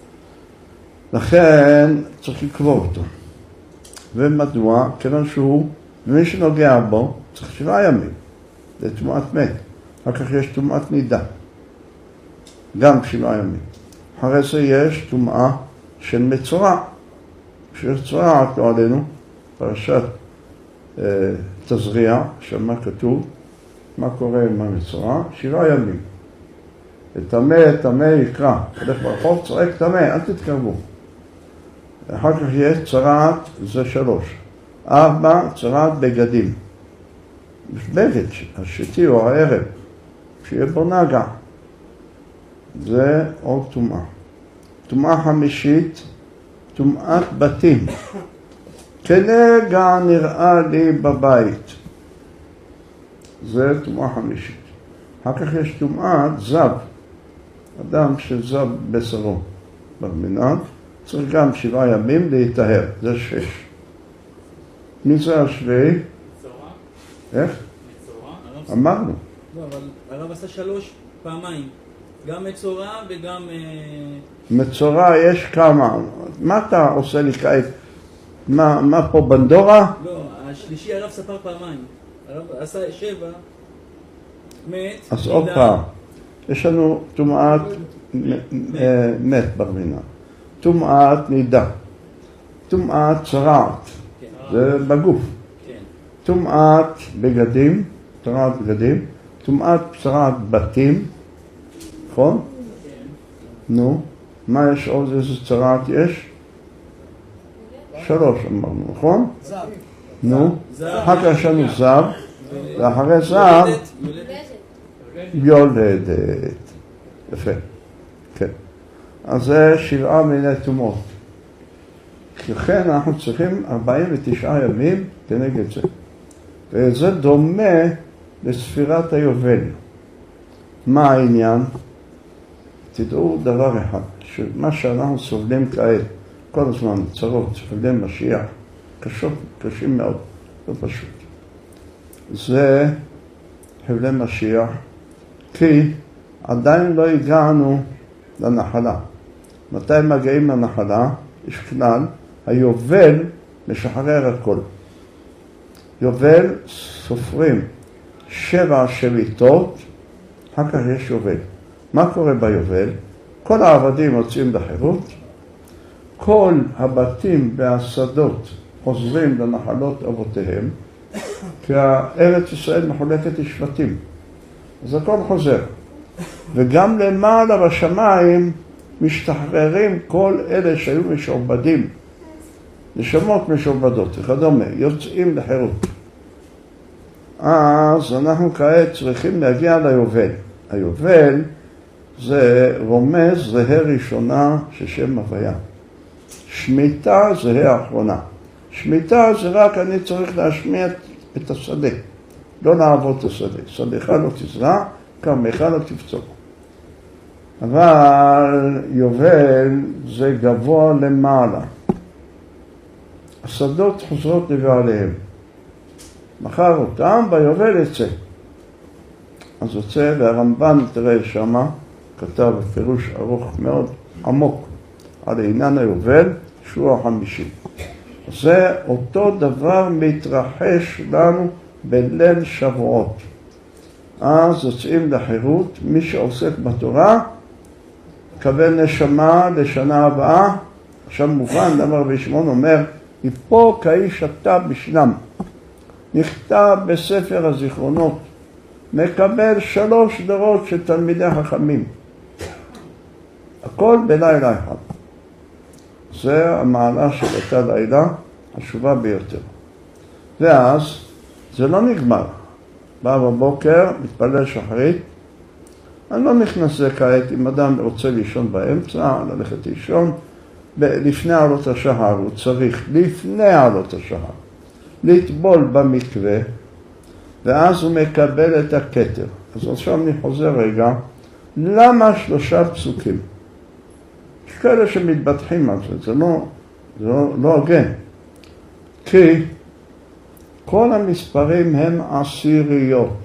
לכן צריך לקבור אותו. ומדוע? כיוון שהוא, ומי שנוגע בו, צריך 7 ימים. זה טומאת מת. אחר כך יש טומאת נידה. גם 7 ימים. אחרי זה יש טומאה של מצורע. כשיש צורעת לא עלינו, פרשת תזריע, שמה כתוב, מה קורה עם המצורע? 7 ימים. תמה יקרא. הולך ברחוב, צועק תמה, אל תתקרבו. אחר כך יש צרעת, זה 3. 4, צרעת בגדים. בגד, השתי או הערב, שיהיה בו נגע. זה עוד טומאה. טומאה חמישית, טומאת בתים. כנגע נראה לי בבית. זה טומאה חמישית. אחר כך יש טומאת זב. אדם שזב בשרו במנהג, צריך גם 7 ימים להיטהר. זה 6. מי זה השביעי? מצורע? איך? מצורע? אמרנו. לא, אבל הרב עשה 3 פעמיים. גם מצורע וגם... מצורע יש כמה. מה אתה עושה לי כעת? מה פה בנדורה? לא, השלישי הרב ספר פעמיים. הרב עשה 7, מת. אז עוד פעם. יש לנו טומאת מת ברמינה. טומאת נידה. טומאת צרעת. זה בגוף. טומאת בגדים. צרעת בגדים. טומאת צרעת בתים. נכון? נו. מה יש עוד? איזה צרעת יש? 3 אמרנו, נכון? זב. נו. אחר כך יש לנו זב. ואחרי זב יולדת. יפה. כן. אז זה 7 מיני טומאות. לכן אנחנו צריכים 49 ימים כנגד זה. וזה דומה לספירת היובל. מה העניין? תדעו דבר אחד, שמה שאנחנו סובלים כעת, כל הזמן צרות, חבלי משיח, קשים מאוד, לא פשוט. זה חבלי משיח, כי עדיין לא הגענו לנחלה. מתי מגיעים לנחלה? יש כלל, היובל משחרר הכל. יובל סופרים 7 שביתות, אחר כך יש יובל. מה קורה ביובל? כל העבדים יוצאים לחירות, כל הבתים והשדות חוזרים לנחלות אבותיהם, כי ארץ ישראל מחולקת לשבטים. אז הכל חוזר. וגם למעלה בשמיים משתחררים כל אלה שהיו משועבדים, נשמות משועבדות וכדומה, יוצאים לחירות. אז אנחנו כעת צריכים להגיע ליובל. היובל זה רומז זהה ראשונה ששם הוויה. שמיטה זהה האחרונה. שמיטה זה רק אני צריך להשמיע את השדה, לא לעבוד את השדה. שדך לא תזרע, כרמך לא תפצור. אבל יובל זה גבוה למעלה. השדות חוזרות לבעליהם. מחר אותם ביובל יצא. אז יוצא, והרמב"ן תראה שמה, כתב פירוש ארוך מאוד עמוק על עניין היובל, שהוא ה-50. זה אותו דבר מתרחש לנו בליל שבועות. אז יוצאים לחירות, מי שעוסק בתורה, קבל נשמה לשנה הבאה. עכשיו מובן, למה רבי שמעון אומר, יפו כאיש אתה בשלם. נכתב בספר הזיכרונות, מקבל 3 דורות של תלמידי חכמים. הכל בלילה אחד. זה המעלה של אותה לילה, חשובה ביותר. ואז זה לא נגמר. בא בבוקר, מתפלל שחרית. אני לא נכנס לכעת אם אדם רוצה לישון באמצע, ללכת לישון. לפני עלות השחר, הוא צריך לפני עלות השחר לטבול במקווה, ואז הוא מקבל את הכתר. אז עכשיו אני חוזר רגע, למה 3 פסוקים? יש כאלה שמתבטחים על זה, זה לא הגן. כי כל המספרים הם עשיריות.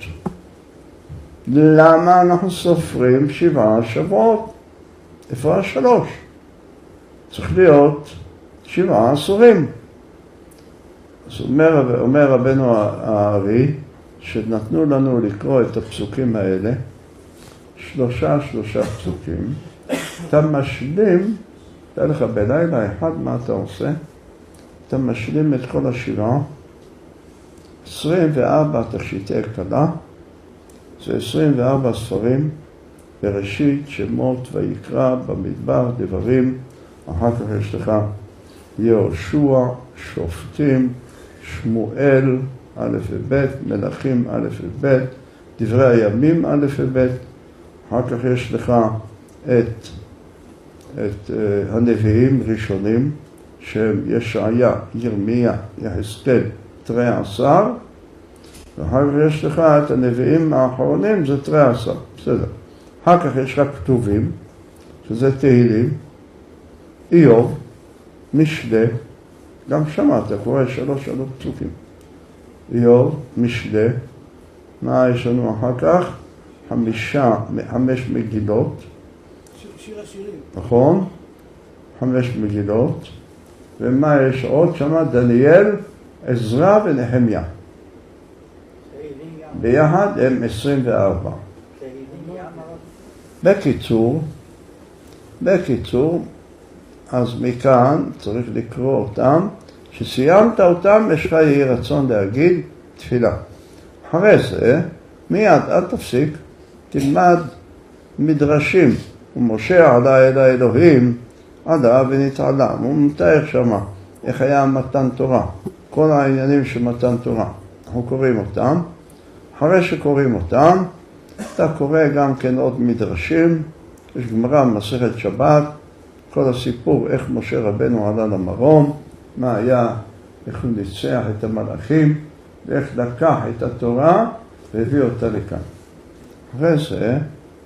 למה אנחנו סופרים 7 שבועות? איפה 3? צריך להיות 7 עשורים. אז אומר רבנו הארי, שנתנו לנו לקרוא את הפסוקים האלה, 3 פסוקים, אתה משלים, תהיה לך בלילה אחד, מה אתה עושה? אתה משלים את כל 7, 24 תכשיטי כלה, זה 24 ספרים, בראשית, שמות ויקרא, במדבר, דברים, אחר כך יש לך יהושע, שופטים, שמואל, א' וב', מלכים, א' וב', דברי הימים, א' וב', אחר כך יש לך את הנביאים ראשונים, שהם ישעיה, ירמיה, יחזקאל, 13, ואחר כך יש לך את הנביאים האחרונים, זה 13, בסדר. אחר כך יש רק כתובים, שזה תהילים, איוב, משלי, גם שמה אתה קורא 3 פסוקים. איוב, משלי, מה יש לנו אחר כך? 5 מגילות. שיר השירים. נכון? 5 מגילות. ומה יש עוד שמה? דניאל, עזרא ונחמיה. ביחד הם 24. בקיצור, אז מכאן צריך לקרוא אותם, שסיימת אותם, יש לך יהי רצון להגיד תפילה. אחרי זה, מיד, אל תפסיק, תלמד מדרשים. ומשה עלה אל האלוהים, עלה ונתעלה. הוא מתאר שמה, איך היה מתן תורה. כל העניינים של מתן תורה. אנחנו קוראים אותם. אחרי שקוראים אותם, אתה קורא גם כן עוד מדרשים. יש גמרא מסכת שבת, כל הסיפור איך משה רבנו עלה למרום, מה היה, איך הוא ניצח את המלאכים, ואיך לקח את התורה והביא אותה לכאן. אחרי זה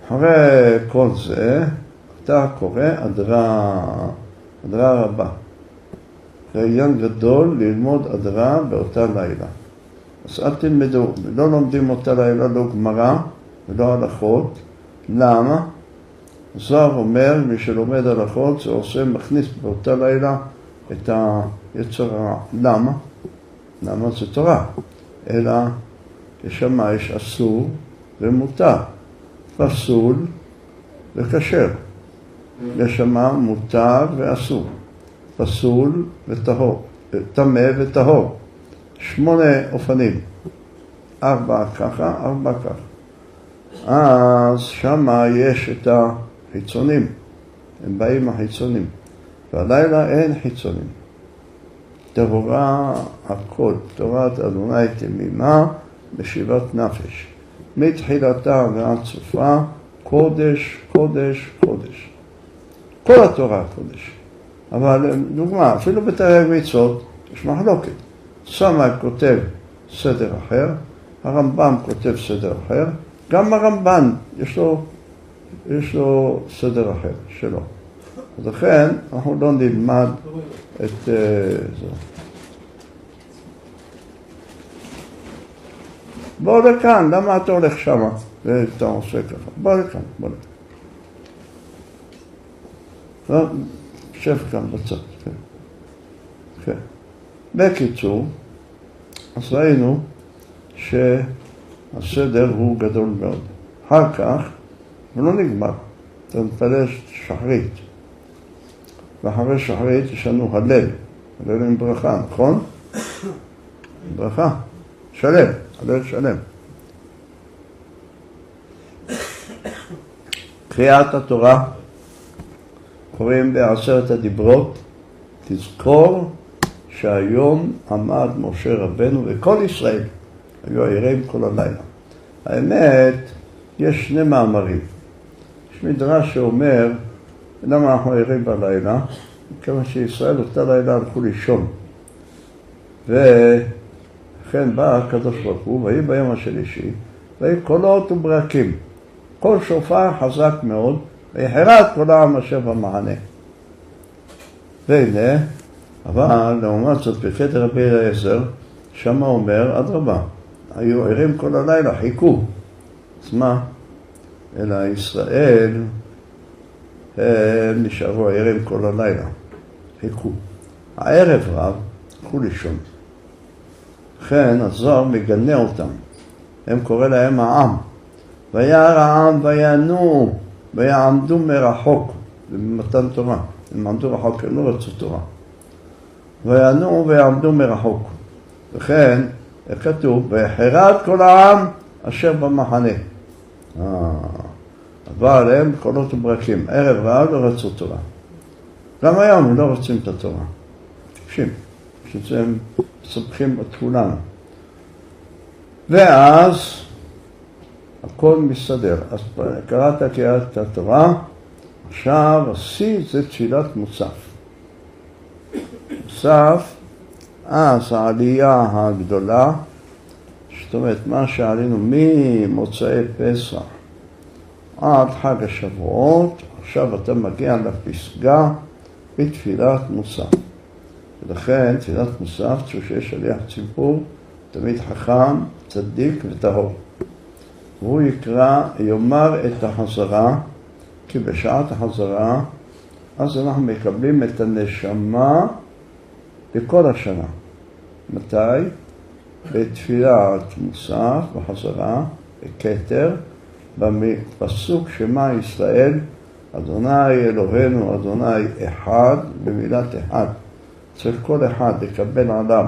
אחרי כל זה, אתה קורא הדרה רבה. זה עניין גדול ללמוד הדרה באותה לילה. אז אל תלמדו, לא לומדים אותה לילה, לא גמרא ולא הלכות. למה? זוהר אומר, מי שלומד הלכות, זה עושה, מכניס באותה לילה את היצר הרע. למה? למה זה תורה? אלא יש שם יש אסור ומותר, פסול וכשר. יש שם מותר ואסור, פסול וטהור, טמא וטהור. 8 אופנים, 4 ככה, 4 ככה. אז שם יש את החיצונים, הם באים החיצונים, והלילה אין חיצונים. טהורה הכל, תורת אדוני תמימה בשיבת נפש. מתחילתה ועד סופה, קודש, קודש, קודש. כל התורה קודש. אבל דוגמה, אפילו בתרי"ג מצוות יש מחלוקת. סמ"ק כותב סדר אחר, הרמב"ם כותב סדר אחר, גם הרמב"ן יש לו סדר אחר שלו. אז לכן אנחנו לא נלמד את זה. בוא לכאן, למה אתה הולך שמה ואתה עושה ככה? בוא לכאן, בוא לכאן. שב כאן בצד. כן. בקיצור, אז ראינו שהסדר הוא גדול מאוד. אחר כך, הוא לא נגמר. אתה מתפלל שחרית. ואחרי שחרית יש לנו הלל. הלל עם ברכה, נכון? ברכה. שלם. הלל שלם. קריאת התורה. קוראים ב10 הדיברות. תזכור שהיום עמד משה רבנו וכל ישראל היו ערים כל הלילה. האמת, יש 2 מאמרים. יש מדרש שאומר, למה אנחנו ערים בלילה? כמה שישראל אותה לילה הלכו לישון. וכן בא הקדוש ברוך הוא, ויהי ביום השלישי, ויהי קולות וברקים. קול שופר חזק מאוד, ויחרד כל העם אשר במחנה. והנה, אבל לעומת זאת בחדר רבי אליעזר, שמה אומר, אדרבה, היו ערים כל הלילה, חיכו. אז מה? אלא ישראל, הם נשארו ערים כל הלילה, חיכו. הערב רב, הלכו לישון. לכן הזוהר מגנה אותם. הם קורא להם העם. וירא העם ויענו, ויעמדו מרחוק. זה במתן תורה. הם עמדו רחוק, הם לא רצו תורה. ויענו ויעמדו מרחוק. וכן, כתוב, ויחרד כל העם אשר במחנה. אבל הם קולות וברקים. ערב רב לא רצו תורה. גם היום הם לא רוצים את התורה. תקשים. שזה הם מספחים בתכולן. ואז הכל מסתדר. אז קראת קריאת התורה, עכשיו השיא זה תפילת מוסף. מוסף, אז העלייה הגדולה, זאת אומרת מה שעלינו ממוצאי פסח עד חג השבועות, עכשיו אתה מגיע לפסגה בתפילת מוסף. ולכן תפילת מוסף, שיש שליח ציבור, תמיד חכם, צדיק וטהור. והוא יקרא, יאמר את החזרה, כי בשעת החזרה, אז אנחנו מקבלים את הנשמה בכל השנה. מתי? בתפילת מוסף, בחזרה, בכתר, בפסוק שמע ישראל, אדוני אלוהינו, אדוני אחד, במילת אחד. צריך כל אחד לקבל עליו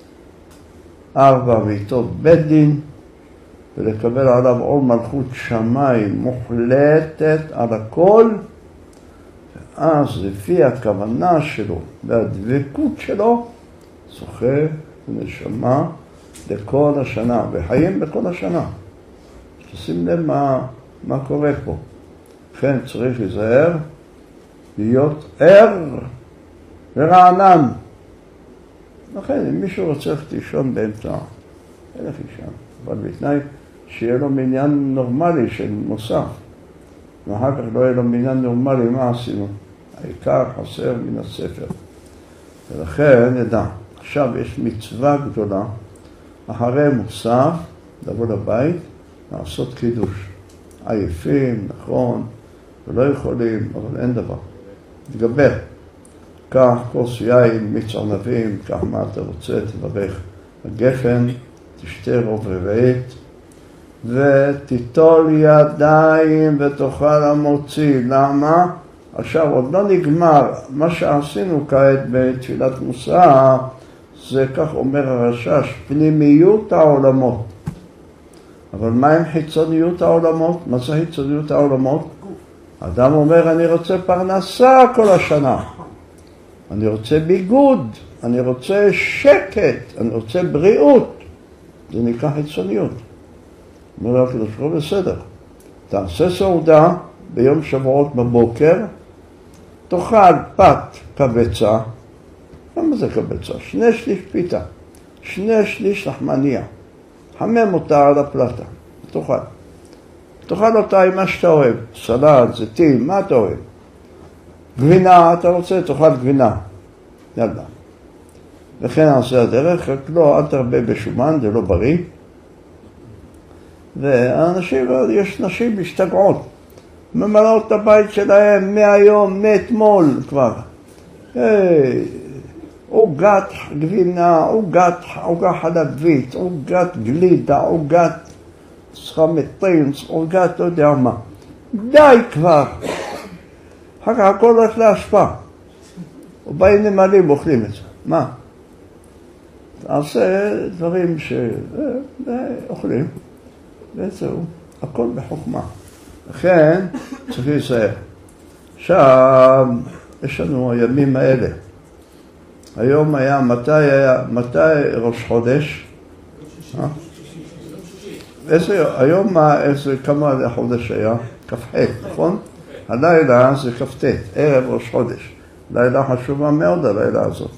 4 מיתות בית דין, ולקבל עליו עול מלכות שמיים מוחלטת על הכל, ואז לפי הכוונה שלו והדבקות שלו, זוכה ונשמה לכל השנה, וחיים בכל השנה. תשים לב מה קורה פה. לכן צריך להיזהר, להיות ער ורענן. לכן, אם מישהו רוצה לישון באמצע, אין לך לישון. אבל בתנאי שיהיה לו מניין נורמלי של מוסף. ואחר כך לא יהיה לו מניין נורמלי, מה עשינו? העיקר חסר מן הספר. ולכן נדע, עכשיו יש מצווה גדולה, אחרי מוסף, לבוא לבית, לעשות קידוש. עייפים, נכון, ולא יכולים, אבל אין דבר. תגבר. קח כוס יין, מיץ ענבים, קח מה אתה רוצה, תברך. הגפן, תשתה רוב רבעית, ותיטול ידיים ותאכל המוציא. למה? עכשיו עוד לא נגמר. מה שעשינו כעת בתפילת מוסף, זה כך אומר הרש"ש, פנימיות העולמות. אבל מה עם חיצוניות העולמות? מה זה חיצוניות העולמות? אדם אומר, אני רוצה פרנסה כל השנה. אני רוצה ביגוד, אני רוצה שקט, אני רוצה בריאות. זה נקרא חיצוניות. אומר לו, הקדוש ברוך הוא בסדר. תעשה סעודה ביום שבועות בבוקר, תאכל פת קבצה. למה זה קבצה? 2/3 פיתה, 2/3 לחמניה. חמם אותה על הפלטה, תאכל אותה עם מה שאתה אוהב, סלט, זיתים, מה אתה אוהב? גבינה, אתה רוצה, תאכל גבינה, יאללה. וכן נעשה הדרך, רק לא, אל תרבה בשומן, זה לא בריא. והאנשים, יש נשים משתגעות, ממלאות את הבית שלהם מהיום, מאתמול כבר. עוגת גבינה, עוגה חלבית, עוגת גלידה, עוגת סחמטין, עוגת לא יודע מה. די כבר. אחר כך הכל הולך להשפעה. ובאים נמלים אוכלים את זה. מה? תעשה דברים שאוכלים, וזהו. הכל בחוכמה. לכן צריך להיזהר. עכשיו, יש לנו הימים האלה. היום היה, מתי ראש חודש? כמה החודש היה? כ"ח, נכון? הלילה זה כ"ט, ערב ראש חודש. לילה חשובה מאוד, הלילה הזאת.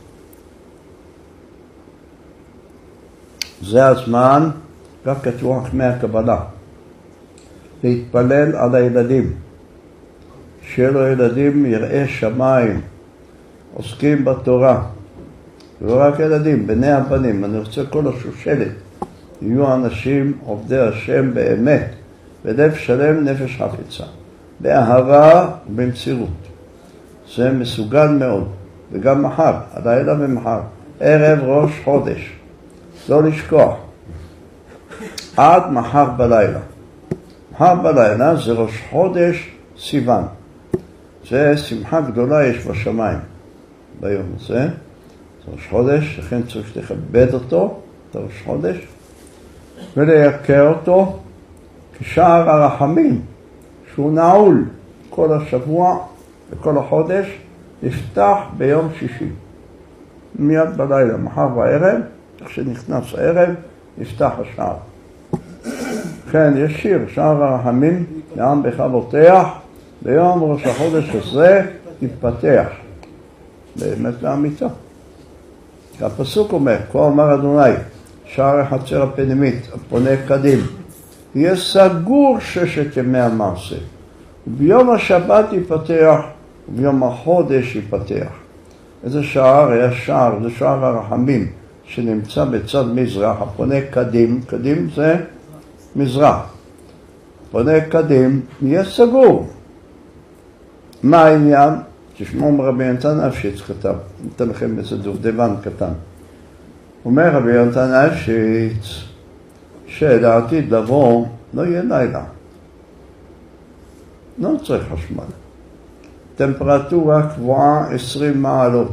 זה הזמן, כך כתוב חכמי הקבלה, להתפלל על הילדים. שיהיה לו ילדים יראי שמיים, עוסקים בתורה. לא רק ילדים, בני הבנים, אני רוצה כל השושלת, יהיו אנשים עובדי השם באמת, בלב שלם נפש חפצה, באהבה ובמסירות. זה מסוגל מאוד, וגם מחר, הלילה ומחר, ערב ראש חודש, לא לשכוח, עד מחר בלילה. מחר בלילה זה ראש חודש סיוון, זה שמחה גדולה יש בשמיים ביום הזה. ראש חודש, לכן צריך לכבד אותו, את ראש חודש, וליקר אותו כשער הרחמים, שהוא נעול כל השבוע וכל החודש, נפתח ביום שישי. מיד בלילה, מחר בערב, איך שנכנס הערב, נפתח השער. לכן יש שיר, שער הרחמים, לעם בך בוטח, ביום ראש החודש הזה יתפתח. באמת לאמיתה. הפסוק אומר, כה אמר אדוני, שער החצר הפנימית, הפונה קדים, יהיה סגור 6 ימי המעשה, וביום השבת ייפתח, וביום החודש ייפתח. איזה שער? היה שער, זה שער הרחמים, שנמצא בצד מזרח, הפונה קדים, קדים זה מזרח. פונה קדים, יהיה סגור. מה העניין? תשמעו רבי יונתן אפשיץ כתב, נתן לכם איזה דובדבן קטן. אומר רבי יונתן אפשיץ שלעתיד לבוא לא יהיה לילה. לא צריך חשמל. טמפרטורה קבועה 20 מעלות.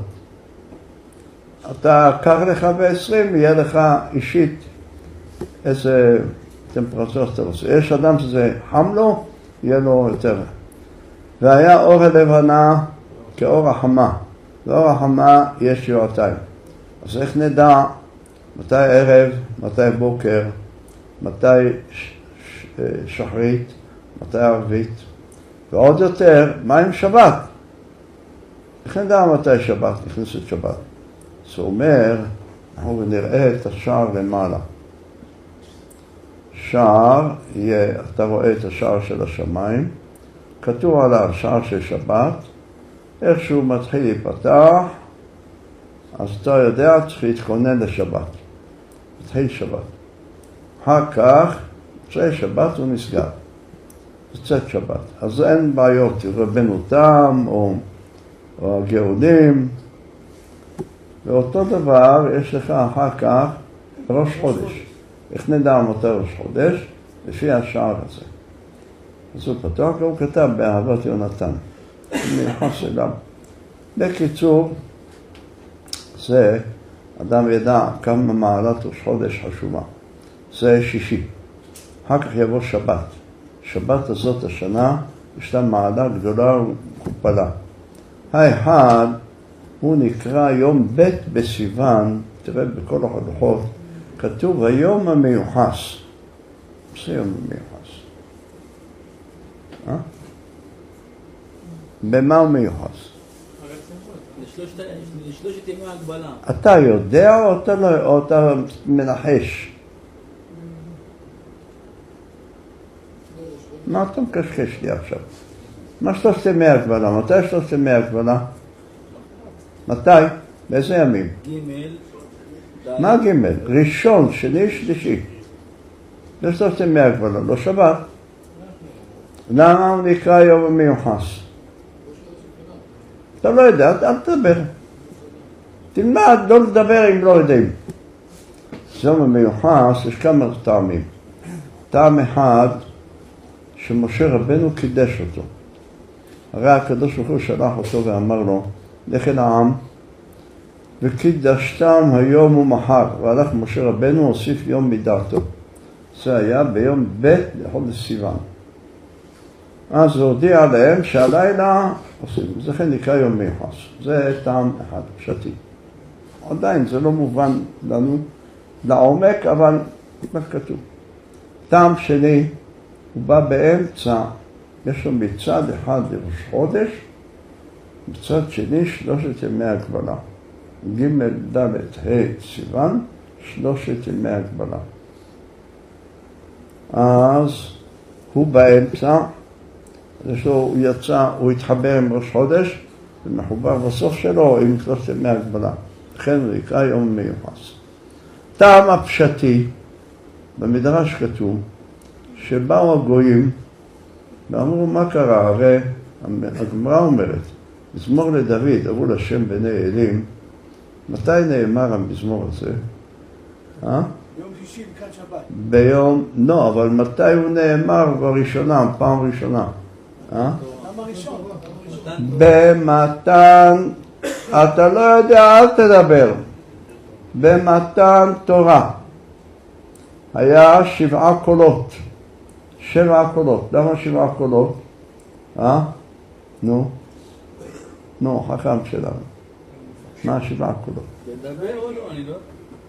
אתה קר לך ב-20, יהיה לך אישית איזה טמפרטורה שאתה רוצה. יש אדם שזה חם לו, יהיה לו יותר. והיה אור הלבנה כאור החמה. לאור החמה יש שעתיים. אז איך נדע מתי ערב, מתי בוקר, מתי שחרית, מתי ערבית, ועוד יותר, מה עם שבת? איך נדע מתי שבת, נכנסת שבת? זה אומר, אנחנו נראה את השער למעלה. שער, אתה רואה את השער של השמיים, כתוב עליו שעה של שבת, איך שהוא מתחיל להיפתח, אז אתה יודע, צריך להתכונן לשבת. מתחיל שבת. אחר כך, אחרי שבת הוא נסגר. יוצאת שבת. אז אין בעיות, רבנו תם או הגאונים. ואותו דבר יש לך אחר כך ראש חודש. איך נדע מתי ראש חודש? לפי השער הזה. אז הוא פתוח, הוא כתב באהבת יונתן. מיוחס אליו. בקיצור, זה אדם ידע כמה מעלת ראש חודש חשובה. זה שישי. אחר כך יבוא שבת. שבת הזאת השנה יש לה מעלה גדולה ומכופלה. האחד הוא נקרא יום ב' בסיוון, תראה בכל החלוכות, כתוב היום המיוחס. זה יום המיוחס. במה הוא מיוחס? לשלושת ימי ההגבלה. אתה יודע או אתה מנחש? מה אתה מקשקש לי עכשיו? מה 3 ימי הגבלה? מתי 3 ימי הגבלה? מתי? באיזה ימים? ג' מה ג'? ראשון, שני, שלישי. זה 3 ימי הגבלה, לא שבת. למה הוא נקרא יום המיוחס? אתה לא יודע, אל תדבר. תלמד, לא לדבר אם לא יודעים. יום המיוחס, יש כמה טעמים. טעם אחד, שמשה רבנו קידש אותו. הרי הקדוש ברוך הוא שלח אותו ואמר לו, לך אל העם, וקידשתם היום ומחר. והלך משה רבנו, הוסיף יום מדעתו. זה היה ביום ב' לחודש סיוון. אז הוא הודיע להם שהלילה עושים. זה כן נקרא יום מיוחס. זה טעם אחד, פשטי. עדיין זה לא מובן לנו לעומק, אבל מה כתוב? טעם שני, הוא בא באמצע, יש לו מצד אחד לראש חודש, מצד שני 3 ימי הגבלה. ג' ד' ה' סיוון, 3 ימי הגבלה. אז הוא באמצע, הוא יצא, הוא התחבר עם ראש חודש, ומחובר בסוף שלו עם 3 ימי הגבלה. לכן הוא יקרא יום מיוחס. טעם הפשטי, במדרש כתוב, שבאו הגויים ואמרו מה קרה, הרי הגמרא אומרת, מזמור לדוד, אבו לשם בני אלים, מתי נאמר המזמור הזה? יום שישי לקראת שבת. ביום, לא, אבל מתי הוא נאמר בראשונה, פעם ראשונה? למה ראשון? במתן, אתה לא יודע, אל תדבר. במתן תורה. היה 7 קולות. 7 קולות. למה 7 קולות? נו, חכם שלנו. מה 7 קולות? לדבר או לא? אני לא...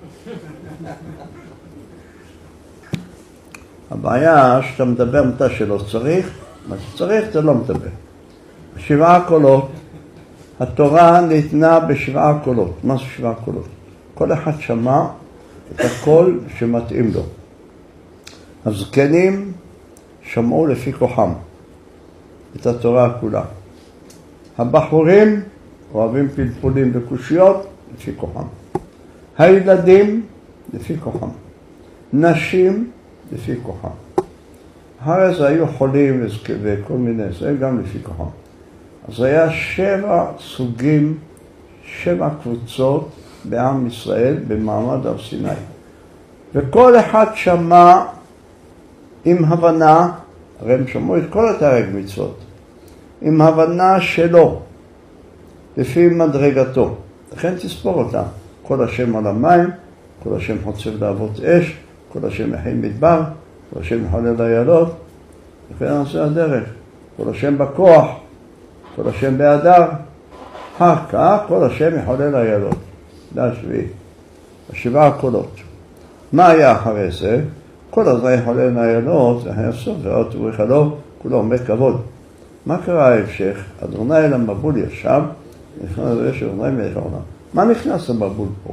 הבעיה שאתה מדבר מתי שלא צריך, מה שצריך אתה לא מדבר. 7 קולות, התורה ניתנה ב7 קולות. מה זה 7 קולות? כל אחד שמע את הקול שמתאים לו. הזקנים שמעו לפי כוחם את התורה כולה. הבחורים אוהבים פלפולים וקושיות לפי כוחם. הילדים לפי כוחם. נשים לפי כוחם. אחרי זה היו חולים וכל מיני, זה גם לפי כוחם. אז היה 7 סוגים, 7 קבוצות בעם ישראל במעמד הר סיני. וכל אחד שמע עם הבנה, הרי הם שמעו את כל התרי"ג מצוות, עם הבנה שלו, לפי מדרגתו. לכן תספור אותה. כל השם על המים, כל השם חוצב להבות אש, כל השם מכין מדבר, כל השם מחולל איילות, לכן זה הדרך. כל השם בכוח, כל השם בהדר, אחר כך כל השם מחולל איילות. זה השביעי. 7 קולות. מה היה אחרי זה? כל הזה מחולל איילות, זה היה סוף, זה עוד תוריך לו, כולו עומד כבוד. מה קרה ההמשך? אדוני אל המבול ישב, נכנס לזה שאדוני מלך העולם. מה נכנס המבול פה?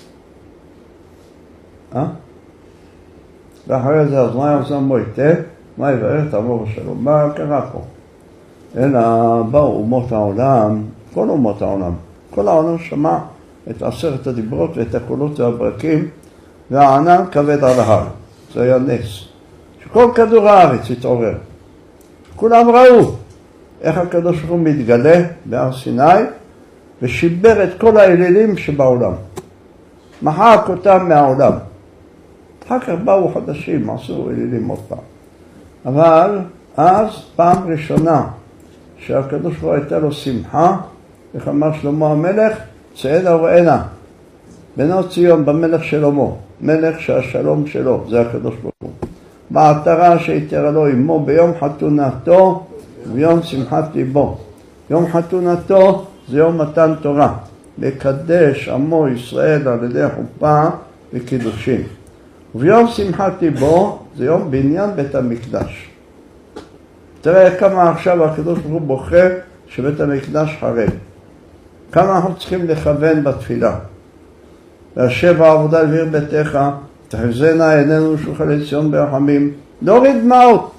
ואחרי זה אדוני עושה מויטה, מה יברך את עמו בשלום? מה קרה פה? אלא באו אומות העולם, כל אומות העולם, כל העולם שמע את 10 הדיברות ואת הקולות והברקים, והענן כבד על ההר. זה היה נס. שכל כדור הארץ התעורר. כולם ראו איך הקדוש ברוך הוא מתגלה בהר סיני, ושיבר את כל האלילים שבעולם. מחק אותם מהעולם. אחר כך באו חדשים, עשו אלילים עוד פעם. אבל אז פעם ראשונה שהקדוש ברוך הוא הייתה לו שמחה, איך אמר שלמה המלך, צעדה וראנה, בנו ציון במלך שלמה, מלך שהשלום שלו, זה הקדוש ברוך הוא. בעטרה שהתירה לו עמו ביום חתונתו וביום שמחת ליבו. יום חתונתו זה יום מתן תורה, לקדש עמו ישראל על ידי חופה וקידושים. וביום שמחת ליבו זה יום בניין בית המקדש. תראה כמה עכשיו הקדוש ברוך הוא בוכה שבית המקדש חרב. כמה אנחנו צריכים לכוון בתפילה. והשב העבודה לביר ביתך, תחזינה עינינו שולחן ציון ברחמים, להוריד דמעות.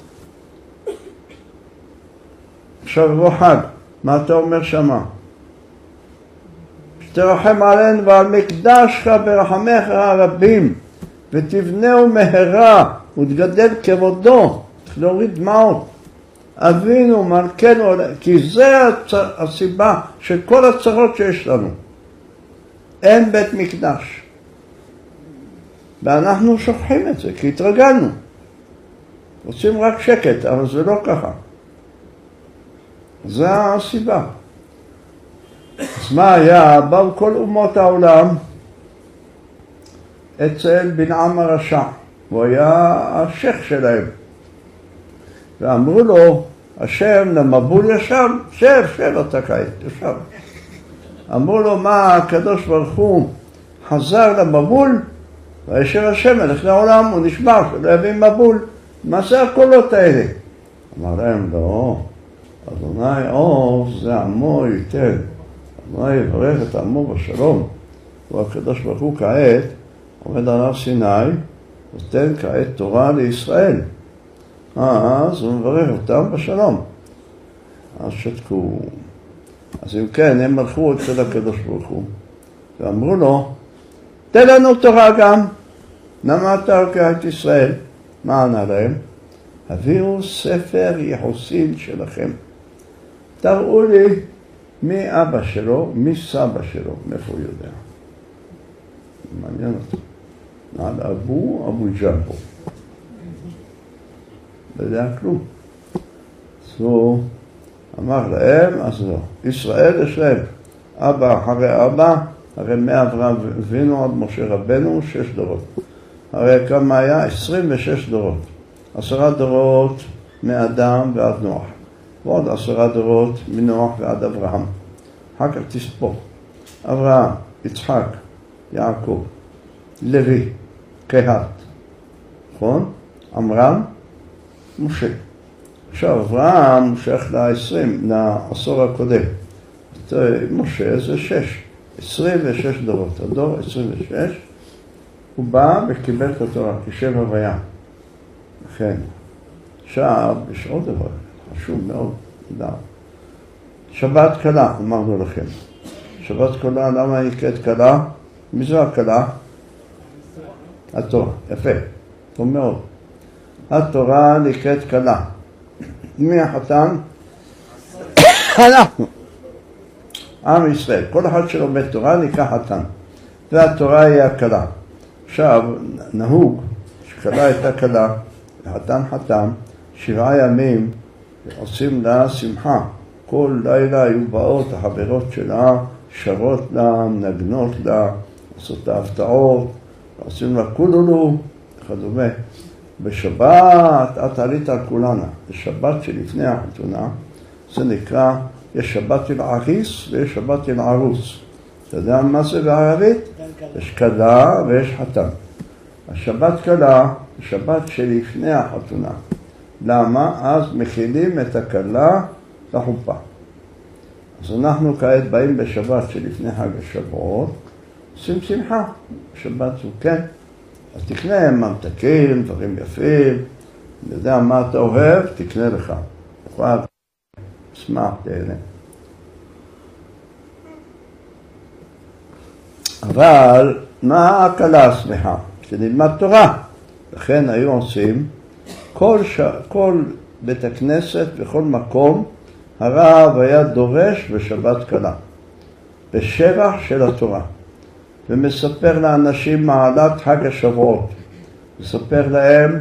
עכשיו בוא חג, מה אתה אומר שמה? שתרחם עלינו ועל מקדשך ברחמך הרבים, ותבנהו מהרה ותגדל כבודו, צריך להוריד דמעות. אבינו מלכנו, כי זה הסיבה של כל הצרות שיש לנו. אין בית מקדש. ואנחנו שוכחים את זה, כי התרגלנו. רוצים רק שקט, אבל זה לא ככה. זה הסיבה. אז מה היה? באו כל אומות העולם אצל בנעם הרשע. הוא היה השייך שלהם. ואמרו לו, השם למבול ישב, שב אתה כעת, ישב. אמרו לו, מה הקדוש ברוך הוא חזר למבול, וישר השם הלך לעולם, הוא נשבר, שלא יביא מבול. מה זה הקולות האלה? אמר להם, לא, אדוני עוז זה עמו ייתן, אדוני יברך את עמו בשלום. הוא הקדוש ברוך הוא כעת, עומד על הר סיני, נותן כעת תורה לישראל. אז הוא מברך אותם בשלום. אז שתקו. אז אם כן, הם הלכו אצל הקדוש ברוך הוא, ואמרו לו, תן לנו תורה גם. למה אתה לוקח את ישראל? מה ענה להם? הביאו ספר יחוסין שלכם. תראו לי מי אבא שלו, מי סבא שלו, מאיפה הוא יודע. מעניין אותו. נעד אבו ג'מבו. לא יודע כלום. אז הוא אמר להם, אז לא. ישראל יש להם אבא אחרי אבא, הרי מאברהם אבינו עד משה רבנו 6 דורות. הרי כמה היה? 26 דורות. 10 דורות מאדם ועד נוח. ועוד 10 דורות מנוח ועד אברהם. אחר כך תספור. אברהם, יצחק, יעקב, לוי, קהת. נכון? עמרם, משה. עכשיו אברהם שייך לעשור הקודם. משה זה 6. 26 דורות. הדור 26. הוא בא וקיבל את התורה כשם הוויה. לכן. עכשיו יש עוד דבר חשוב מאוד. שבת קלה, אמרנו לכם. שבת קלה, למה היא נקראת קלה? מי זו הקלה? התורה. יפה. טוב מאוד. התורה נקראת קלה. מי החתן? אנחנו. עם ישראל. כל אחד שלומד תורה נקרא חתן. והתורה היא הקלה. עכשיו, נהוג, שקלה הייתה קלה, וחתן חתן, 7 ימים עושים לה שמחה. כל לילה היו באות החברות שלה, שרות לה, נגנות לה, עושות לה הפתעות, עושים לה כולולו, וכדומה. בשבת, את עלית על כולנה. בשבת שלפני החתונה, זה נקרא, יש שבת אל עריס ויש שבת אל ערוס. אתה יודע מה זה בערבית? יש כלה ויש חתן. השבת כלה, שבת שלפני החתונה. למה? אז מכילים את הכלה לחופה. אז אנחנו כעת באים בשבת שלפני חג השבועות, עושים שמחה. שבת זו כן. אז תקנה ממתקים, דברים יפים, אני יודע מה אתה אוהב, תקנה לך. כבר, שמח, תהנה. אבל מה הקלה שמחה? שנלמד תורה. לכן היו עושים כל בית הכנסת וכל מקום, הרב היה דורש בשבת קלה, בשבח של התורה, ומספר לאנשים מעלת חג השבועות, מספר להם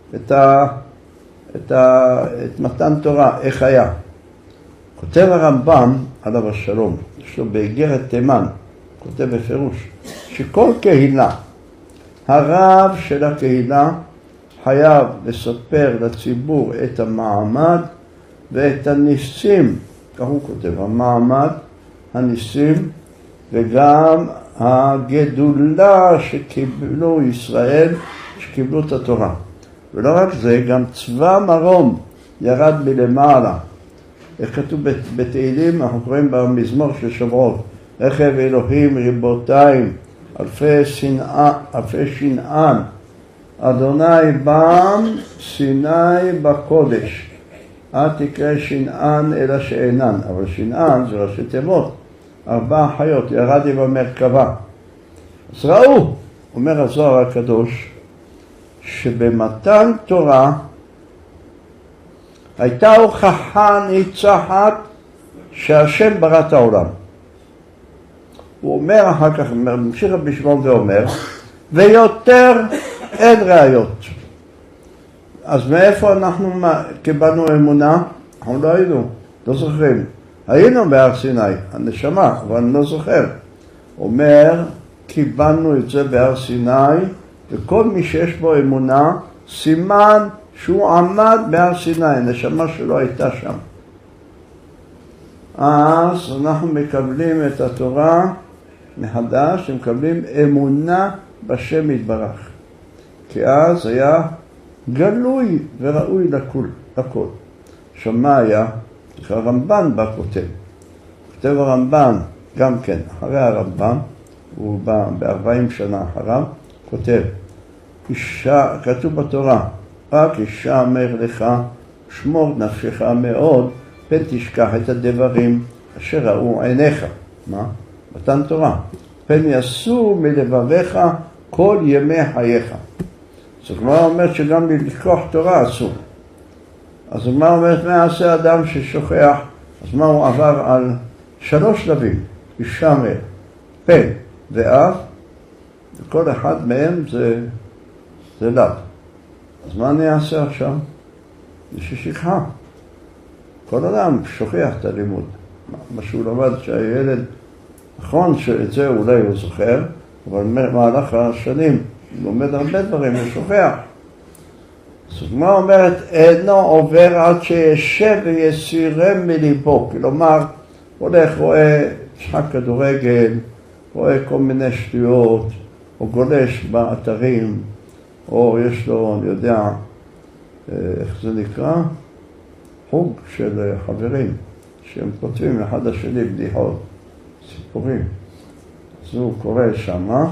את מתן תורה, איך היה. כותב הרמב"ם עליו השלום, יש לו באיגרת תימן, כותב בפירוש, שכל קהילה, הרב של הקהילה חייב לספר לציבור את המעמד ואת הניסים, כך הוא כותב, המעמד, הניסים וגם הגדולה שקיבלו ישראל, שקיבלו את התורה. ולא רק זה, גם צבא מרום ירד מלמעלה. איך כתוב בתהילים, אנחנו קוראים במזמור של שבועות, רכב אלוהים ריבותיים, אלפי שנען, אדוני בם סיני בקודש, אל תקרא שנען אלא שאינן, אבל שנען זה ראשי תיבות, 4 חיות, ירדי במרכבה. אז ראו, אומר הזוהר הקדוש, שבמתן תורה הייתה הוכחה ניצחת שהשם ברא את העולם. הוא אומר אחר כך, ממשיך רבי שמעון ואומר, ויותר אין ראיות. אז מאיפה אנחנו קיבלנו אמונה? אנחנו לא היינו, לא זוכרים. היינו בהר סיני, הנשמה, אבל אני לא זוכר. אומר, קיבלנו את זה בהר סיני, וכל מי שיש בו אמונה, סימן שהוא עמד בהר סיני, הנשמה שלו הייתה שם. אז אנחנו מקבלים את התורה מחדש, מקבלים אמונה בשם יתברך. כי אז היה גלוי וראוי לכל. שמה היה? הרמב"ן בא כותב. כותב הרמב"ן, גם כן, אחרי הרמב"ן, הוא בא ב-40 שנה אחריו, כותב, אישה, כתוב בתורה, רק אישה אמר לך, שמור נפשך מאוד, פן תשכח את הדברים אשר ראו עיניך. מה? מתן תורה. פן יסור מלבביך כל ימי חייך. זאת אומרת, אומרת שגם לקרוא תורה אסור. אז מה אומרת, מה יעשה אדם ששוכח? אז מה הוא עבר על 3 שלבים? אישה אמר, פה ואף, וכל אחד מהם זה לאו. אז מה אני אעשה עכשיו? זה ששכחה. כל אדם שוכח את הלימוד. מה שהוא למד שהילד, נכון שאת זה אולי הוא זוכר, אבל במהלך השנים הוא לומד הרבה דברים, הוא שוכח. אז מה אומרת? אינו עובר עד שישב ויסירם מליבו. כלומר, הולך, רואה משחק כדורגל, רואה כל מיני שטויות, או גולש באתרים, או יש לו, אני יודע, איך זה נקרא? חוג של חברים, שהם כותבים אחד השני בדיחות, סיפורים. אז הוא קורא שמה,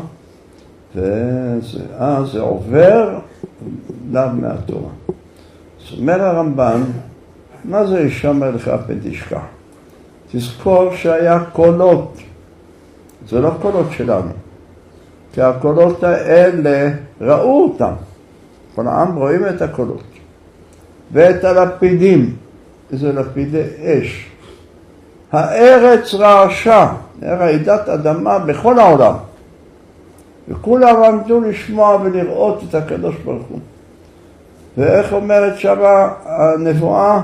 ואז זה עובר לאו מהתורה. אז אומר הרמב"ן, מה זה ישמר לך פן תשכח? תזכור שהיה קולות, זה לא קולות שלנו, כי הקולות האלה ראו אותם, כל העם רואים את הקולות, ואת הלפידים, איזה לפידי אש, הארץ רעשה, רעידת אדמה בכל העולם, וכולם עמדו לשמוע ולראות את הקדוש ברוך הוא. ואיך אומרת שמה הנבואה?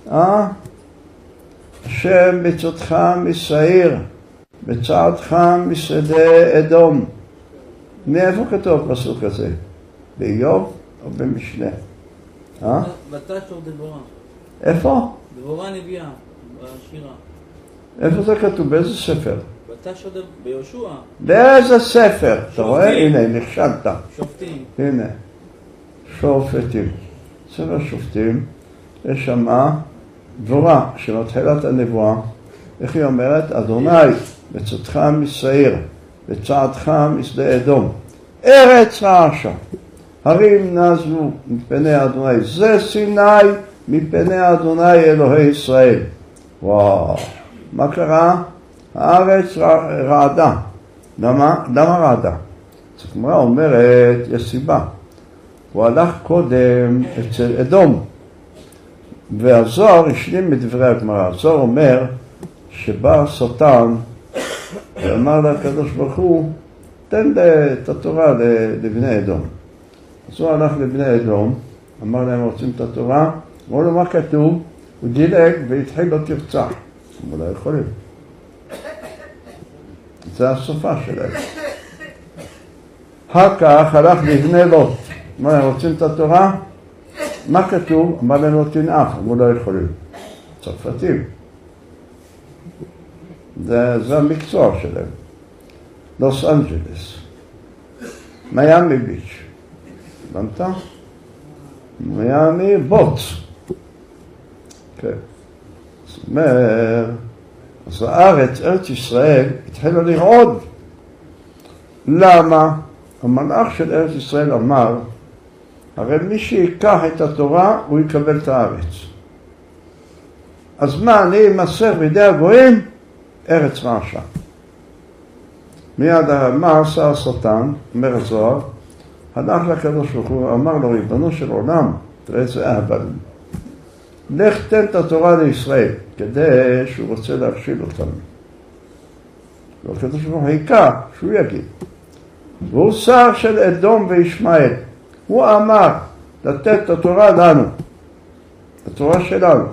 השם בצאתך משעיר, בצעדך משדה אדום. מאיפה כתוב פסוק הזה? באיוב או במשנה? בתש או דבורה? איפה? דבורה נביאה, בשירה. איפה זה כתוב? באיזה ספר? בתש או ביהושע. באיזה ספר? אתה רואה? הנה, נכשלת. שופטים. הנה, שופטים. ספר שופטים, יש שמה דבורה שמתחילת הנבואה. איך היא אומרת? אדוני, בצאתך משעיר, בצעדך משדה אדום. ארץ רעשה. הרים נזלו מפני אדוני, זה סיני מפני אדוני אלוהי ישראל. וואו, מה קרה? הארץ רעדה. למה רעדה? זאת אומרת, אומרת, יש סיבה. הוא הלך קודם אצל אדום, והזוהר השלים מדברי הגמרא. הזוהר אומר שבא השטן ואמר לקדוש ברוך הוא, תן את התורה לבני אדום. אז הוא הלך לבני אדום, אמר להם רוצים את התורה, אמרו לו מה כתוב, הוא דילג והתחיל לו תרצח. אמרו לא יכולים. זה הסופה שלהם. אחר כך הלך לבני לוט, אמר להם רוצים את התורה, מה כתוב? אמר להם לא תנאף, אמרו לא יכולים. צרפתים. זה המקצוע שלהם. לוס אנג'לס. מיאמי ביץ'. הבנת? מיאמי בוץ. כן. זאת אומרת, אז הארץ, ארץ ישראל, התחילה לרעוד. למה? המלאך של ארץ ישראל אמר, הרי מי שיקח את התורה, הוא יקבל את הארץ. אז מה, אני אמסר בידי הגויים? ארץ רעשה. מיד מה עשה השטן, אומר הזוהר, הלך לקדוש ברוך הוא, אמר לו, ריבונו של עולם, תראה איזה אהבל. לך תן את התורה לישראל, כדי שהוא רוצה להכשיל אותם. והקדוש ברוך הוא היכה, שהוא יגיד. והוא שר של אדום וישמעאל. הוא אמר לתת את התורה לנו, התורה שלנו.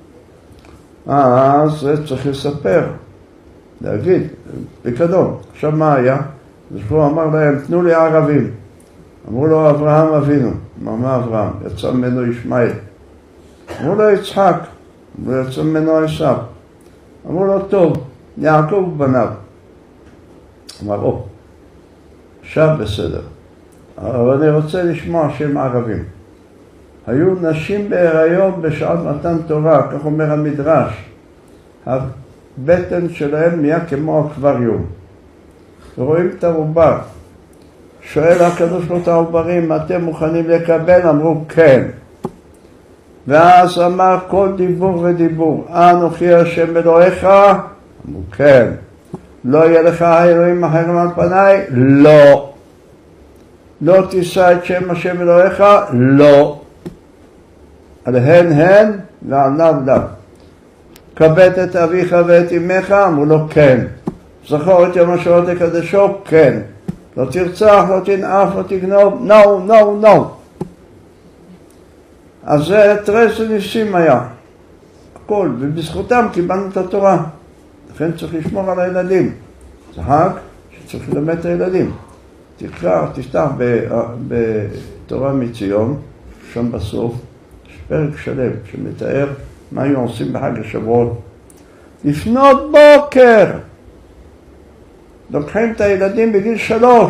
אז זה צריך לספר, להגיד, בקדום. עכשיו מה היה? אז הוא אמר להם, תנו לי ערבים. אמרו לו אברהם אבינו. מה אברהם? יצא ממנו ישמעאל. אמרו לו יצחק. אמרו לו יצא ממנו עשיו. אמרו לו טוב, יעקב בניו. אמר עכשיו בסדר. אבל אני רוצה לשמוע שם ערבים. היו נשים בהיריון בשעת מתן תורה, כך אומר המדרש. הבטן שלהם נהיה כמו אקווריום. ורואים את העובר. שואל הקדוש ברוך הוא העוברים, אתם מוכנים לקבל? אמרו כן. ואז אמר כל דיבור ודיבור, אנוכי השם אלוהיך? אמרו כן. לא יהיה לך אלוהים אחרים על פניי? לא. לא תישא את שם השם אלוהיך? לא. עליהן הן ועליו לאו. כבד את אביך ואת אמך? אמרו לו כן. זכור את יום השעות לקדשו? כן. לא תרצח, לא תנאף, לא תגנוב? No. אז זה תרס וניסים היה. הכל. ובזכותם קיבלנו את התורה. לכן צריך לשמור על הילדים. זה חג שצריך ללמד את הילדים. תפתח בתורה מציון, שם בסוף, יש פרק שלם שמתאר מה היו עושים בחג השבועות. לפנות בוקר, לוקחים את הילדים בגיל 3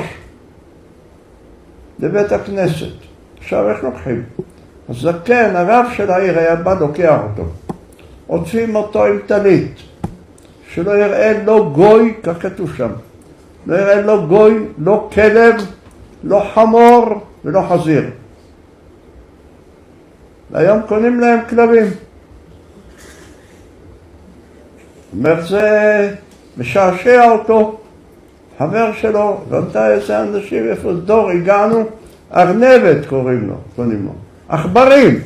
לבית הכנסת. עכשיו איך לוקחים? אז זקן, הרב של העיר היה בא לוקח אותו. עוטפים אותו עם טלית, שלא יראה לא גוי, כך כתוב שם. לא יראה לא גוי, לא כלב, לא חמור ולא חזיר. והיום קונים להם כלבים. אומר זה משעשע אותו, חבר שלו, ואתה איזה אנשים, איפה דור הגענו, ארנבת קוראים לו, עכברים.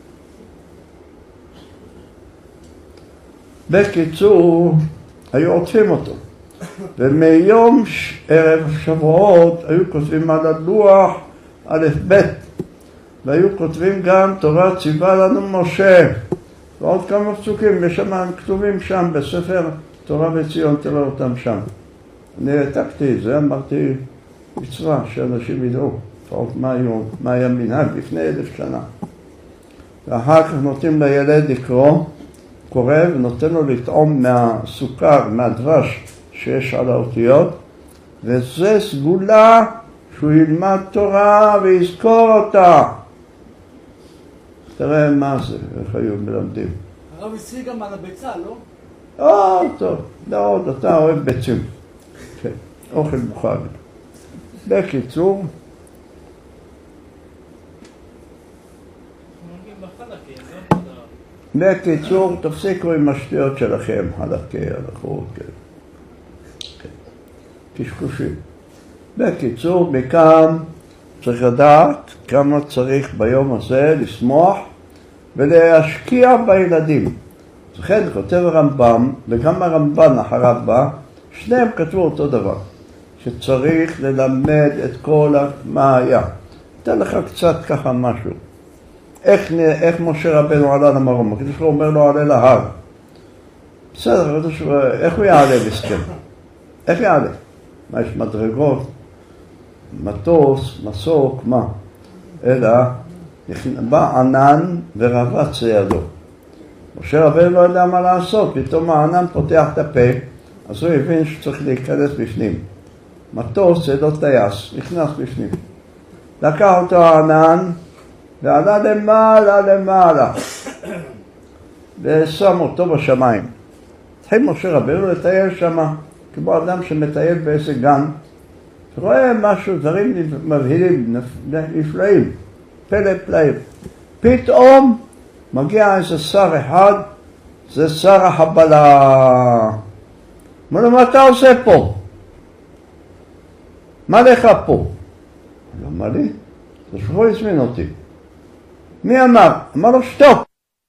בקיצור, היו עוטפים אותו. ומיום ערב שבועות היו כותבים על הלוח א' ב', והיו כותבים גם תורה ציווה לנו משה, ועוד כמה פסוקים, ושם כתובים שם בספר תורה וציון, תראה אותם שם. אני העתקתי את זה, אמרתי מצווה שאנשים ידעו, לפחות מה היה מנהג לפני 1000 שנה. ואחר כך נותנים לילד לקרוא, קורא ונותן לו לטעום מהסוכר, מהדבש שיש על האותיות, וזה סגולה שהוא ילמד תורה ויזכור אותה. תראה מה זה, איך היו מלמדים. הרב השיג גם על הביצה, לא? טוב, מאוד, אתה אוהב ביצים. כן, אוכל מוכן. בקיצור, בקיצור, תפסיקו עם השטויות שלכם, הלכות, כן. קשקושים. בקיצור, מכאן צריך לדעת כמה צריך ביום הזה לשמוח ולהשקיע בילדים. לכן כותב הרמב"ם, וגם הרמב"ן אחריו בא, שניהם כתבו אותו דבר, שצריך ללמד את כל מה היה. אתן לך קצת ככה משהו. איך משה רבנו עלה למרום? הקדוש ברוך הוא אומר לו עלה להר. בסדר, איך הוא יעלה מסכן? איך יעלה? מה, יש מדרגות? מטוס, מסוק, מה? אלא בא ענן ורבץ לידו. משה רבנו לא יודע מה לעשות, פתאום הענן פותח את הפה, אז הוא הבין שצריך להיכנס בפנים. מטוס זה לא טייס, נכנס בפנים. לקח אותו הענן ועלה למעלה ושם אותו בשמיים. התחיל משה רבנו לטייל שמה, כמו אדם שמטייל באיזה גן, ורואה משהו, דברים מבהילים, נפלאים, פלא פלאים. פתאום מגיע איזה שר אחד, זה שר החבלה. אומר לו, מה אתה עושה פה? מה לך פה? הוא אמר לי, זה שבו הזמין אותי. מי אמר? אמר לו, שתוק.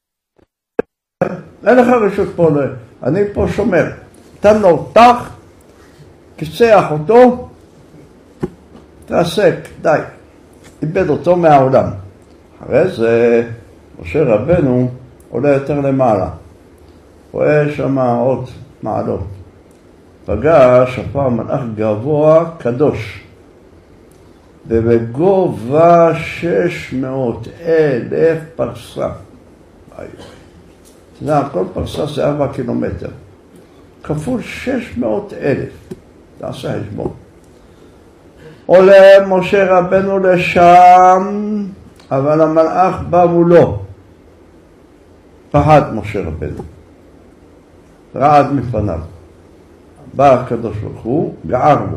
אין לך רשות פה, אני פה שומר. תן לו תח, כיסח אותו, תעסק, די. איבד אותו מהעולם. אחרי זה, משה רבנו עולה יותר למעלה. רואה שם עוד מעלות. פגש הפעם מלאך גבוה קדוש. ובגובה 600,000 פרסה. אתה יודע, כל פרסה זה 4 קילומטר. כפול 600,000. תעשה חשבון. עולה משה רבנו לשם, אבל המלאך בא מולו. פחד משה רבנו. רעד מפניו. בא הקדוש ברוך הוא, גער בו.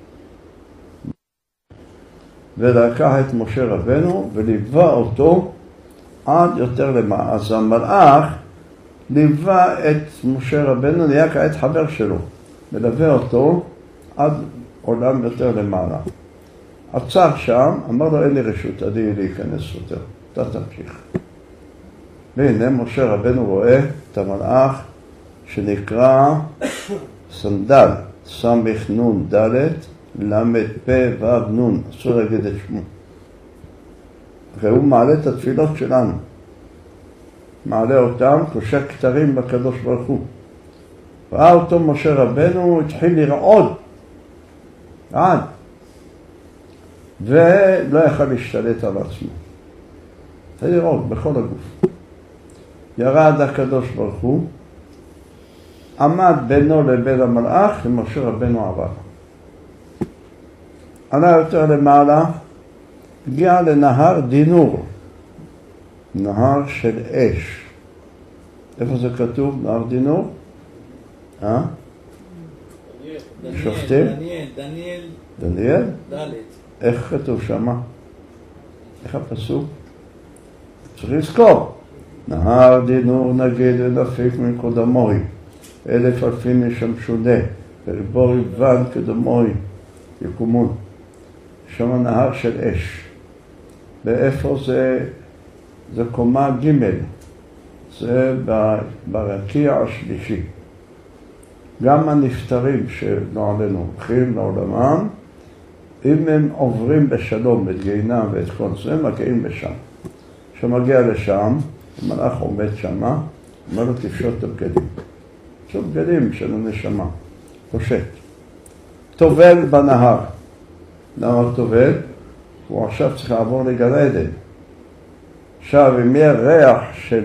ולקח את משה רבנו וליווה אותו עד יותר למעלה. אז המלאך ליווה את משה רבנו, נהיה כעת חבר שלו. מלווה אותו עד עולם יותר למעלה. עצר שם, אמר לו, אין לי רשות, עדי להיכנס יותר. אתה תמשיך. והנה משה רבנו רואה את המלאך שנקרא סנדל, סמך נון ד' למד פה ו' נון, אסור להגיד את שמו. והוא מעלה את התפילות שלנו. מעלה אותם, קושר כתרים בקדוש ברוך הוא. ראה אותו משה רבנו, התחיל לרעוד. רעד. ולא יכל להשתלט על עצמו. התחיל לרעוד בכל הגוף. ירד הקדוש ברוך הוא, עמד בינו לבין המלאך, ומשה רבנו עבר. עלה יותר למעלה, הגיע לנהר דינור, נהר של אש. איפה זה כתוב, נהר דינור? שופטים? דניאל? איך כתוב שמה? איך הפסוק? צריך לזכור. נהר דינור נגיד ונפיק מקודמוי, 1000 אלפים ישמשונה, וריבור יבן קדמוי יקומון. שם נהר של אש. ואיפה זה? זה קומה ג', זה ברקיע השלישי. גם הנפטרים שלא עלינו הולכים לעולמם, אם הם עוברים בשלום את גיהינום ואת כל זה, מגיעים לשם. כשמגיע לשם, המלאך עומד שמה, אומר לו תפשוט את הבגדים. פשוט בגדים של הנשמה, פושט. טובל בנהר. למה טובל? הוא עכשיו צריך לעבור לגן עדן. עכשיו, אם יהיה ריח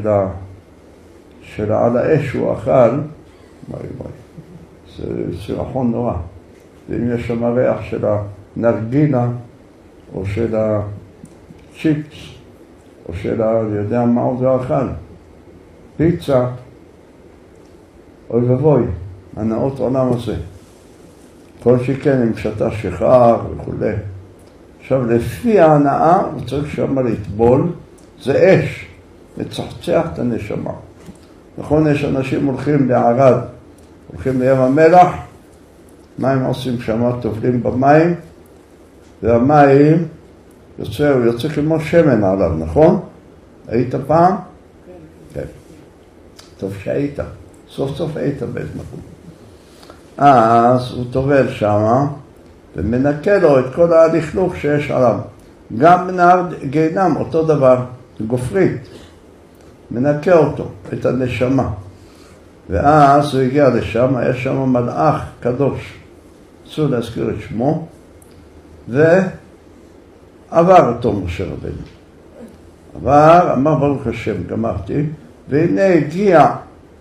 של על האש הוא אכל, זה סירחון נורא. ואם יש שם ריח של הנרגילה, או של הצ'יפס, או של יודע מה הוא זה אכל, פיצה, אוי ובוי, הנאות עולם הזה. כל שכן עם שתה שחר וכו'. עכשיו, לפי ההנאה, הוא צריך שם לטבול, זה אש, לצחצח את הנשמה. נכון, יש אנשים הולכים לערד, הולכים לים המלח, מה הם עושים שם? טובלים במים, והמים יוצא כמו שמן עליו, נכון? היית פעם? כן. טוב שהיית, סוף סוף היית באיזה מקום. אז הוא טובל שם, ומנקה לו את כל הלכלוך שיש עליו. גם בנהר גיהינום, אותו דבר, גופרית. מנקה אותו, את הנשמה. ואז הוא הגיע לשם, היה שם מלאך קדוש, אסור להזכיר את שמו, ועבר אותו משה רבנו. עבר, אמר ברוך השם, גמרתי, והנה הגיע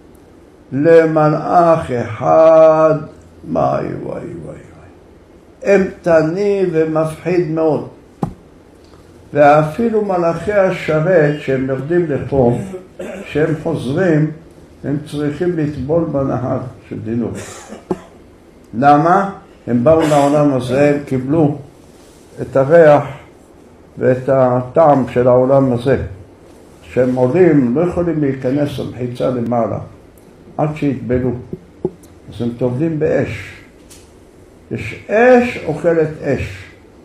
למלאך אחד, וואי וואי וואי, אמתני ומפחיד מאוד. ואפילו מלאכי השרת שהם יורדים לפה, שהם חוזרים, הם צריכים לטבול בנהר של דינור. למה? הם באו לעולם הזה, הם קיבלו את הריח ואת הטעם של העולם הזה. כשהם עולים, לא יכולים להיכנס למחיצה למעלה, עד שיתבלו. אז הם טובלים באש. יש אש אוכלת אש.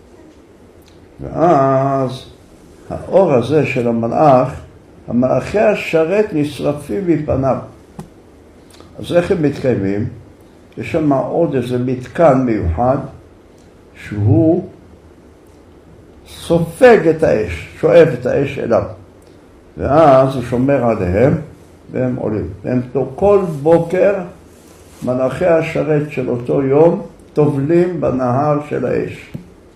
ואז האור הזה של המלאך, המלאכי השרת נשרפים מפניו. אז איך הם מתקיימים? יש שם עוד איזה מתקן מיוחד, שהוא סופג את האש, שואב את האש אליו. ואז הוא שומר עליהם, והם עולים. והם כל בוקר, מלאכי השרת של אותו יום, טובלים בנהר של האש.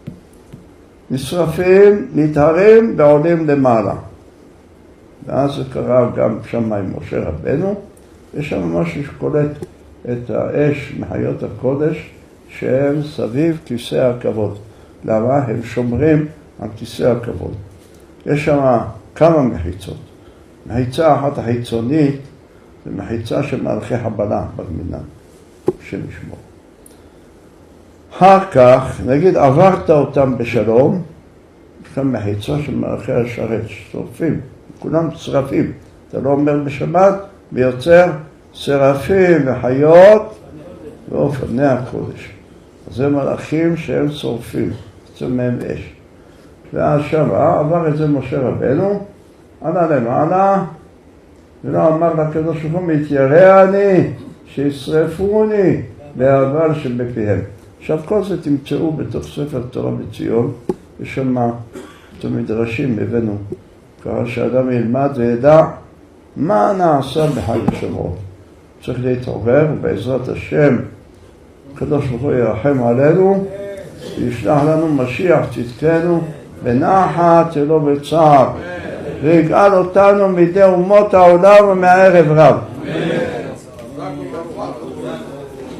נשרפים, נטהרים ועולים למעלה. ואז זה קרה גם שם עם משה רבנו. יש שם משהו שקולט את האש מחיות הקודש, שהם סביב כיסא הכבוד. למה? הם שומרים על כיסא הכבוד. יש שם כמה מחיצות. מחיצה אחת החיצונית, זה מחיצה של מלאכי הבלה במנהג, שנשמור. אחר כך, נגיד עברת אותם בשלום, יש כאן מחיצה של מלאכי השרת, ששורפים, כולם שרפים. אתה לא אומר בשבת, ויוצר שרפים וחיות ואופני הקודש. אז זה מלאכים שהם שורפים, יוצא מהם אש. ואז שם עבר את זה משה רבנו, עלה למעלה, ולא אמר לקדוש ברוך הוא, מתיירא אני, שישרפוני, והאבל שבפיהם. עכשיו כל זה תמצאו בתוך ספר תורה בציון, יש שם את המדרשים הבאנו, ככה שאדם ילמד וידע מה נעשה בחג השבועות. צריך להתעורר, ובעזרת השם, הקדוש ברוך הוא ירחם עלינו, וישלח לנו משיח צדקנו, בנחת ולא בצער, ויגאל אותנו מידי אומות העולם ומהערב רב.